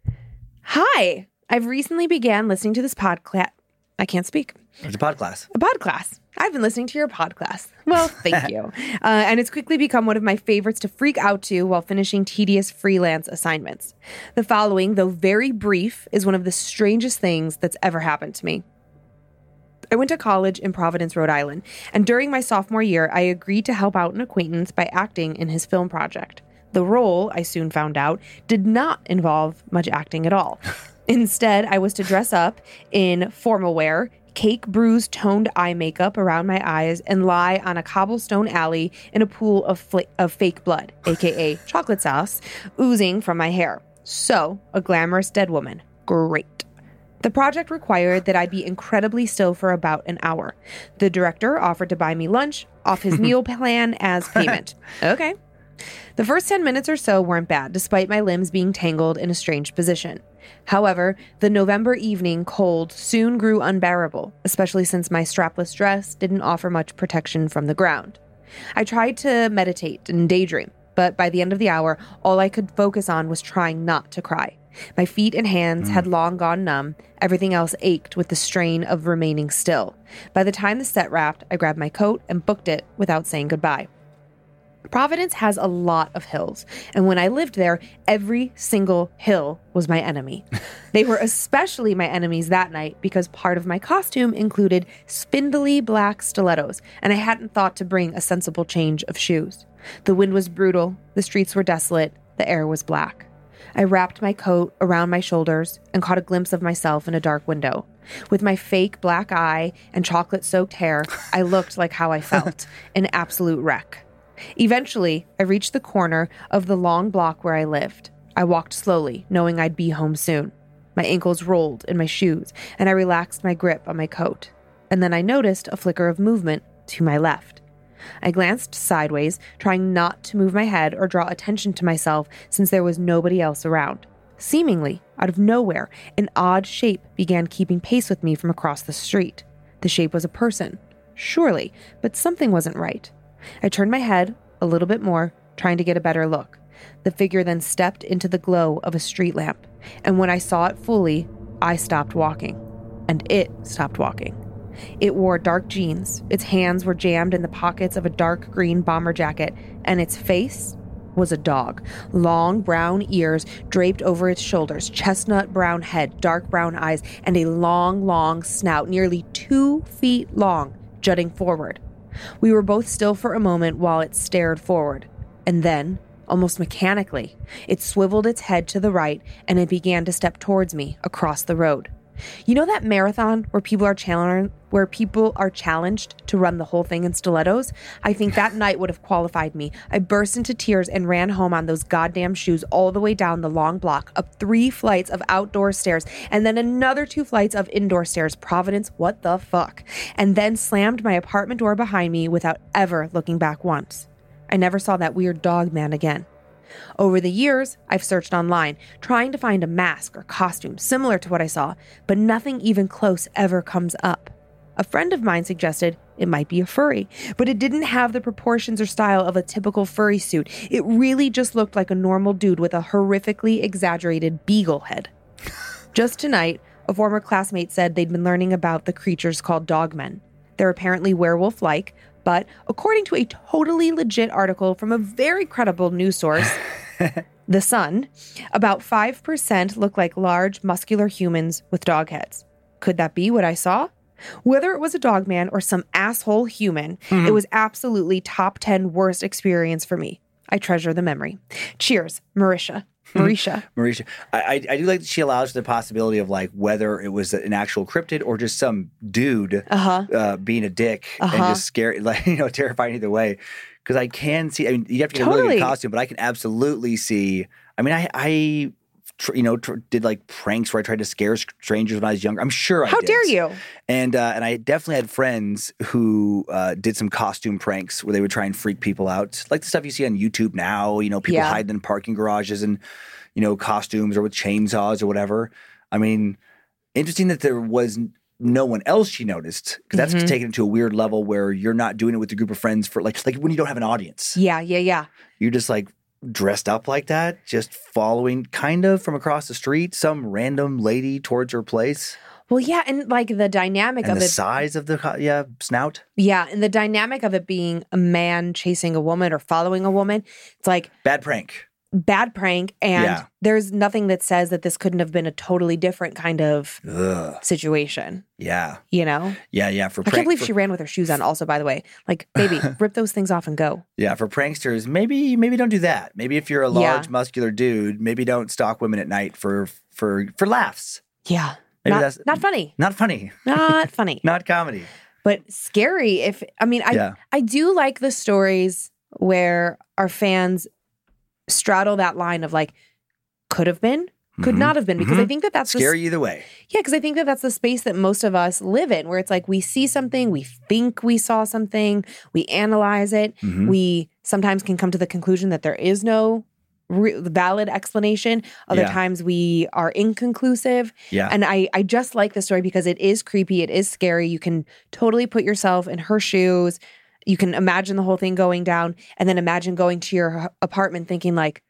Hi. I've recently began listening to this podcast. I can't speak. It's a podcast. A podcast. I've been listening to your podcast. Well, thank you. And it's quickly become one of my favorites to freak out to while finishing tedious freelance assignments. The following, though very brief, is one of the strangest things that's ever happened to me. I went to college in Providence, Rhode Island, and during my sophomore year, I agreed to help out an acquaintance by acting in his film project. The role, I soon found out, did not involve much acting at all. Instead, I was to dress up in formal wear, cake bruised toned eye makeup around my eyes, and lie on a cobblestone alley in a pool of fake blood, aka chocolate sauce, oozing from my hair. So, a glamorous dead woman. Great. The project required that I be incredibly still for about an hour. The director offered to buy me lunch off his meal plan as payment. Okay. The first 10 minutes or so weren't bad, despite my limbs being tangled in a strange position. However, the November evening cold soon grew unbearable, especially since my strapless dress didn't offer much protection from the ground. I tried to meditate and daydream, but by the end of the hour, all I could focus on was trying not to cry. My feet and hands had long gone numb. Everything else ached with the strain of remaining still. By the time the set wrapped, I grabbed my coat and booked it without saying goodbye. Providence has a lot of hills, and when I lived there, every single hill was my enemy. They were especially my enemies that night because part of my costume included spindly black stilettos, and I hadn't thought to bring a sensible change of shoes. The wind was brutal, the streets were desolate, the air was black. I wrapped my coat around my shoulders and caught a glimpse of myself in a dark window. With my fake black eye and chocolate-soaked hair, I looked like how I felt, an absolute wreck. Eventually, I reached the corner of the long block where I lived. I walked slowly, knowing I'd be home soon. My ankles rolled in my shoes, and I relaxed my grip on my coat. And then I noticed a flicker of movement to my left. I glanced sideways, trying not to move my head or draw attention to myself since there was nobody else around. Seemingly, out of nowhere, an odd shape began keeping pace with me from across the street. The shape was a person. Surely, but something wasn't right. I turned my head a little bit more, trying to get a better look. The figure then stepped into the glow of a street lamp, and when I saw it fully, I stopped walking. And it stopped walking. It wore dark jeans, its hands were jammed in the pockets of a dark green bomber jacket, and its face was a dog. Long brown ears draped over its shoulders, chestnut brown head, dark brown eyes, and a long snout, nearly 2 feet long, jutting forward. We were both still for a moment while it stared forward. And then, almost mechanically, it swiveled its head to the right and it began to step towards me across the road. You know that marathon where people are challenged to run the whole thing in stilettos? I think that night would have qualified me. I burst into tears and ran home on those goddamn shoes all the way down the long block, up 3 flights of outdoor stairs, and then another 2 flights of indoor stairs. Providence, what the fuck? And then slammed my apartment door behind me without ever looking back once. I never saw that weird dog man again. Over the years, I've searched online, trying to find a mask or costume similar to what I saw, but nothing even close ever comes up. A friend of mine suggested it might be a furry, but it didn't have the proportions or style of a typical furry suit. It really just looked like a normal dude with a horrifically exaggerated beagle head. Just tonight, a former classmate said they'd been learning about the creatures called dogmen. They're apparently werewolf-like, but according to a totally legit article from a very credible news source, The Sun, about 5% look like large, muscular humans with dog heads. Could that be what I saw? Whether it was a dog man or some asshole human, it was absolutely top 10 worst experience for me. I treasure the memory. Cheers, Marisha. Marisha. I do like that she allows the possibility of like whether it was an actual cryptid or just some dude being a dick and just scary, like, terrifying either way. Because I can see, you have to get a really good costume, but I can absolutely see. I mean, I did like pranks where I tried to scare strangers when I was younger. I'm sure I did. How dare you? And I definitely had friends who did some costume pranks where they would try and freak people out. Like the stuff you see on YouTube now, people hiding in parking garages and, costumes or with chainsaws or whatever. I mean, interesting that there was no one else she noticed, because that's taken it to a weird level where you're not doing it with a group of friends for like when you don't have an audience. Yeah. You're just like dressed up like that, just following kind of from across the street some random lady towards her place. Well, yeah, and like the dynamic and of the it. size of the snout. Yeah, and the dynamic of it being a man chasing a woman or following a woman. It's like bad prank. And there's nothing that says that this couldn't have been a totally different kind of situation. Yeah. Yeah. I can't believe she ran with her shoes on also, by the way. Like, baby, rip those things off and go. Yeah, for pranksters, maybe don't do that. Maybe if you're a large, muscular dude, maybe don't stalk women at night for laughs. Yeah. Maybe that's not funny. Not funny. Not funny. Not comedy. But scary. I do like the stories where our fans straddle that line of like, could have been, could not have been, because I think that's scary either way. Yeah, because I think that's the space that most of us live in, where it's like we see something, we think we saw something, we analyze it, we sometimes can come to the conclusion that there is no valid explanation. Other times we are inconclusive. Yeah. And I just like the story because it is creepy, it is scary. You can totally put yourself in her shoes. You can imagine the whole thing going down, and then imagine going to your apartment thinking like,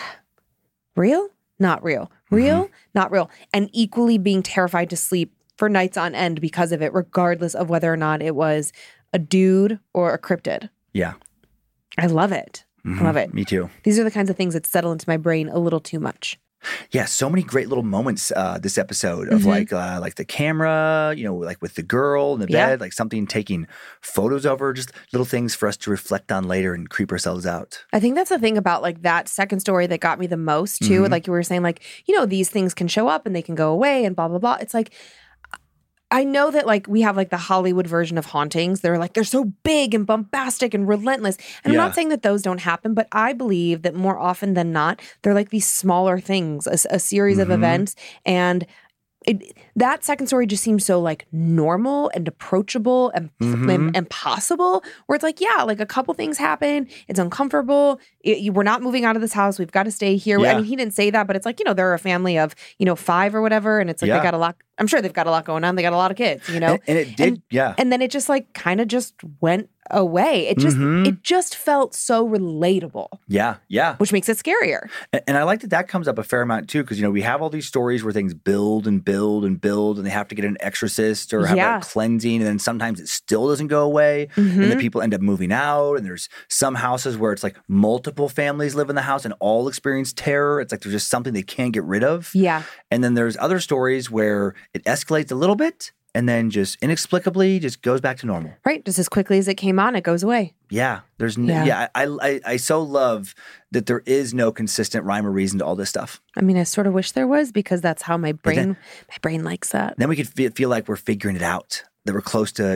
real? Not real. Real? Not real. And equally being terrified to sleep for nights on end because of it, regardless of whether or not it was a dude or a cryptid. Yeah. I love it. I love it. Me too. These are the kinds of things that settle into my brain a little too much. Yeah, so many great little moments this episode of like the camera, like with the girl in the bed, like something taking photos of her, just little things for us to reflect on later and creep ourselves out. I think that's the thing about like that second story that got me the most too. Like you were saying, like, these things can show up and they can go away and blah, blah, blah. It's like, I know that like we have like the Hollywood version of hauntings. They're like, they're so big and bombastic and relentless. And I'm not saying that those don't happen, but I believe that more often than not, they're like these smaller things, a series of events. And that second story just seems so like normal and approachable and possible, where it's like, yeah, like a couple things happen. It's uncomfortable. We're not moving out of this house. We've got to stay here. I mean, he didn't say that, but it's like, they're a family of, 5 or whatever. And it's like, they got a lot. I'm sure they've got a lot going on. They got a lot of kids, And it did, And then it just like kind of just went away. It just felt so relatable. Yeah. Which makes it scarier. And I like that comes up a fair amount too, because we have all these stories where things build and build and build, and they have to get an exorcist or have a cleansing, and then sometimes it still doesn't go away, and the people end up moving out. And there's some houses where it's like multiple families live in the house and all experience terror. It's like there's just something they can't get rid of. Yeah. And then there's other stories where it escalates a little bit, and then just inexplicably just goes back to normal. Right. Just as quickly as it came on, it goes away. Yeah. I so love that there is no consistent rhyme or reason to all this stuff. I mean, I sort of wish there was, because that's how my brain likes that. Then we could feel like we're figuring it out, that we're close to,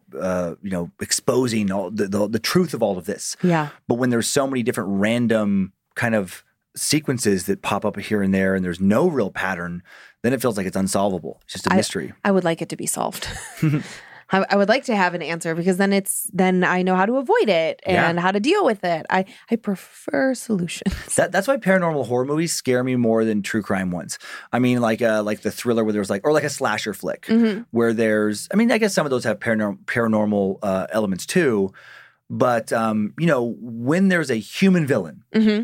exposing all the truth of all of this. Yeah. But when there's so many different random kind of sequences that pop up here and there, and there's no real pattern, then it feels like it's unsolvable. It's just a mystery. I would like it to be solved. I would like to have an answer, because then I know how to avoid it and how to deal with it. I prefer solutions. That's why paranormal horror movies scare me more than true crime ones. I mean, like the thriller where there's or like a slasher flick where there's, I mean, I guess some of those have paranormal elements too, but when there's a human villain,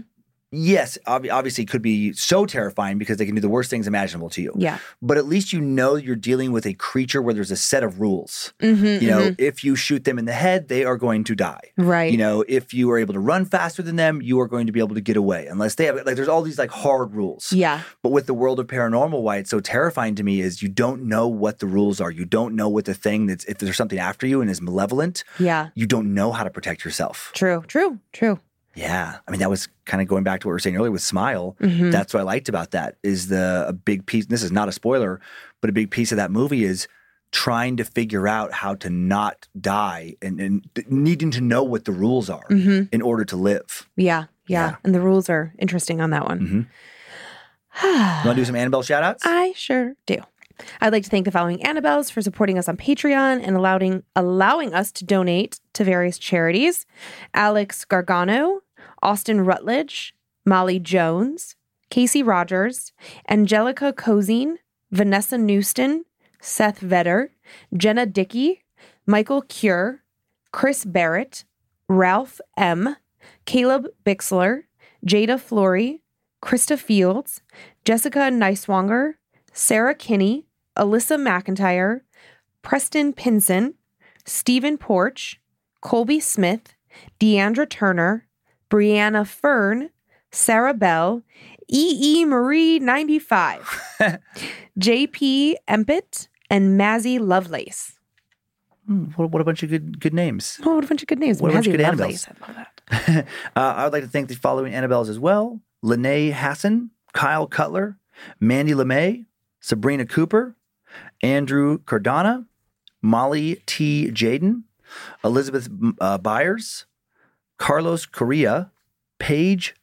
yes, obviously could be so terrifying because they can do the worst things imaginable to you. Yeah. But at least you know you're dealing with a creature where there's a set of rules. Mm-hmm, You know, if you shoot them in the head, they are going to die. Right. You know, if you are able to run faster than them, you are going to be able to get away. Unless they have, like, there's all these like hard rules. Yeah. But with the world of paranormal, why it's so terrifying to me is you don't know what the rules are. You don't know what the thing that's, if there's something after you and is malevolent, Yeah. you don't know how to protect yourself. True. Yeah. I mean, that was kind of going back to what we were saying earlier with Smile. Mm-hmm. That's what I liked about that is a big piece. This is not a spoiler, but a big piece of that movie is trying to figure out how to not die and needing to know what the rules are in order to live. Yeah. Yeah. And the rules are interesting on that one. You want to do some Annabelle shout outs? I sure do. I'd like to thank the following Annabelles for supporting us on Patreon and allowing us to donate to various charities. Alex Gargano, Austin Rutledge, Molly Jones, Casey Rogers, Angelica Cozine, Vanessa Newston, Seth Vetter, Jenna Dickey, Michael Cure, Chris Barrett, Ralph M., Caleb Bixler, Jada Flory, Krista Fields, Jessica Neiswanger, Sarah Kinney, Alyssa McIntyre, Preston Pinson, Stephen Porch, Colby Smith, Deandra Turner, Brianna Fern, Sarah Bell, E.E. Marie 95, J.P. Empett, and Mazzy Lovelace. What a bunch of good names. Oh, what a bunch of good names. What a bunch of Mazzy good Lovelace. Annabelles. I love that. I would like to thank the following Annabelles as well. Lene Hassan, Kyle Cutler, Mandy LeMay, Sabrina Cooper, Andrew Cardona, Molly T. Jaden, Elizabeth Byers, Carlos Correa, Paige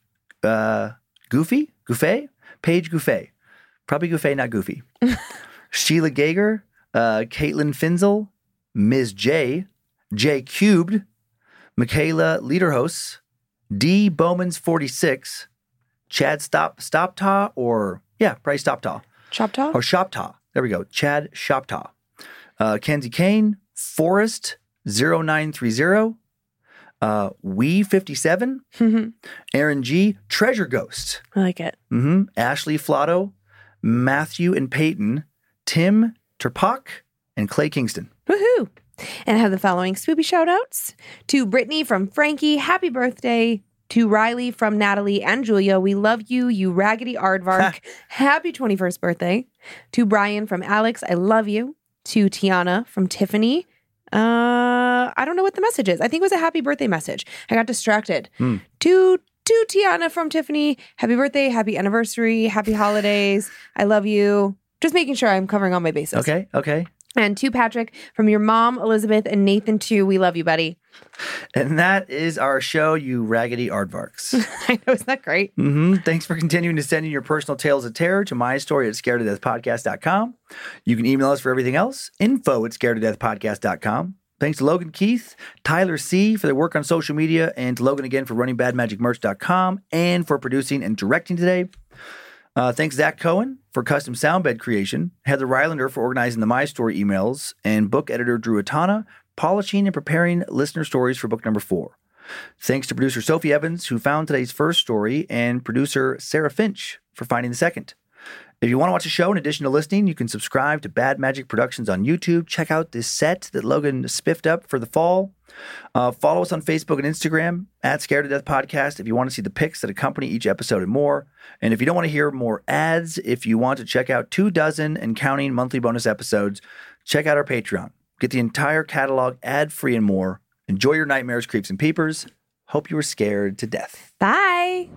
Goofy, Paige Gouffet. Probably Gouffet, not Goofy. Sheila Gager, Caitlin Finzel, Ms. J, J Cubed, Michaela Lederhos, D. Bowman's 46, Chad Stoptaw, or probably Stoptaw. Choptaw? Or Shoptaw. There we go. Chad Shoptaw. Kenzie Kane, Forrest 0930, Wee 57, Aaron G, Treasure Ghost. I like it. Ashley Flotto, Matthew and Peyton, Tim Terpak, and Clay Kingston. Woohoo! And I have the following spoopy shout outs to Brittany from Frankie. Happy birthday. To Riley from Natalie and Julia. We love you, you raggedy aardvark. Happy 21st birthday. To Brian from Alex. I love you. To Tiana from Tiffany. I don't know what the message is. I think it was a happy birthday message. I got distracted. To Tiana from Tiffany. Happy birthday. Happy anniversary. Happy holidays. I love you. Just making sure I'm covering all my bases. Okay. And to Patrick from your mom, Elizabeth, and Nathan too. We love you, buddy. And that is our show, you raggedy aardvarks. I know, isn't that great? Thanks for continuing to send in your personal tales of terror to mystory@scaredtodeathpodcast.com. You can email us for everything else, info@scaredtodeathpodcast.com. Thanks to Logan Keith, Tyler C. for their work on social media, and to Logan again for running badmagicmerch.com and for producing and directing today. Thanks Zach Cohen for custom sound bed creation, Heather Rylander for organizing the My Story emails, and book editor Drew Atana polishing and preparing listener stories for book number 4. Thanks to producer Sophie Evans, who found today's first story, and producer Sarah Finch for finding the second. If you want to watch the show in addition to listening, you can subscribe to Bad Magic Productions on YouTube. Check out this set that Logan spiffed up for the fall. Follow us on Facebook and Instagram @Scared to Death Podcast if you want to see the pics that accompany each episode and more. And if you don't want to hear more ads, if you want to check out 24 and counting monthly bonus episodes, check out our Patreon. Get the entire catalog ad-free and more. Enjoy your nightmares, creeps, and peepers. Hope you were scared to death. Bye.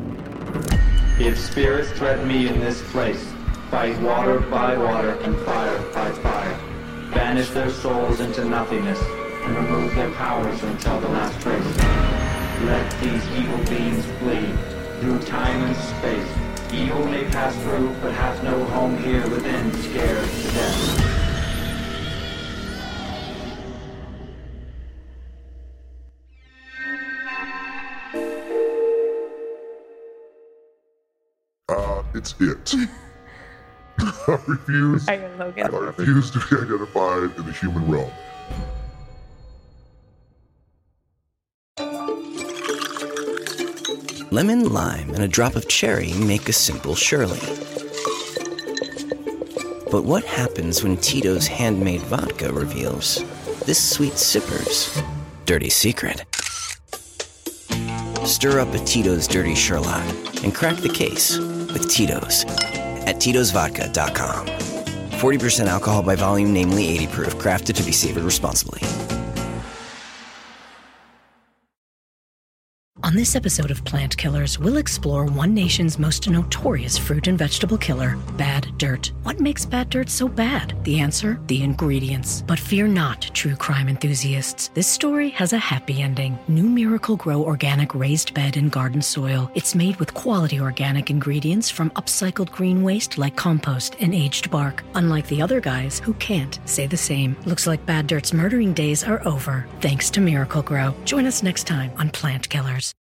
If spirits threaten me in this place, fight water by water and fire by fire. Banish their souls into nothingness and remove their powers until the last trace. Let these evil beings flee through time and space. Evil may pass through, but has no home here within, scared to death. It's it. I refuse to be identified in the human realm. Lemon, lime, and a drop of cherry make a simple Shirley. But what happens when Tito's handmade vodka reveals this sweet sipper's dirty secret? Stir up a Tito's Dirty Sherlock and crack the case with Tito's at Tito'sVodka.com. 40% alcohol by volume, namely 80 proof, crafted to be savored responsibly. On this episode of Plant Killers, we'll explore one nation's most notorious fruit and vegetable killer, bad dirt. What makes bad dirt so bad? The answer? The ingredients. But fear not, true crime enthusiasts. This story has a happy ending. New Miracle Grow organic raised bed and garden soil. It's made with quality organic ingredients from upcycled green waste like compost and aged bark. Unlike the other guys who can't say the same. Looks like bad dirt's murdering days are over, thanks to Miracle Grow. Join us next time on Plant Killers.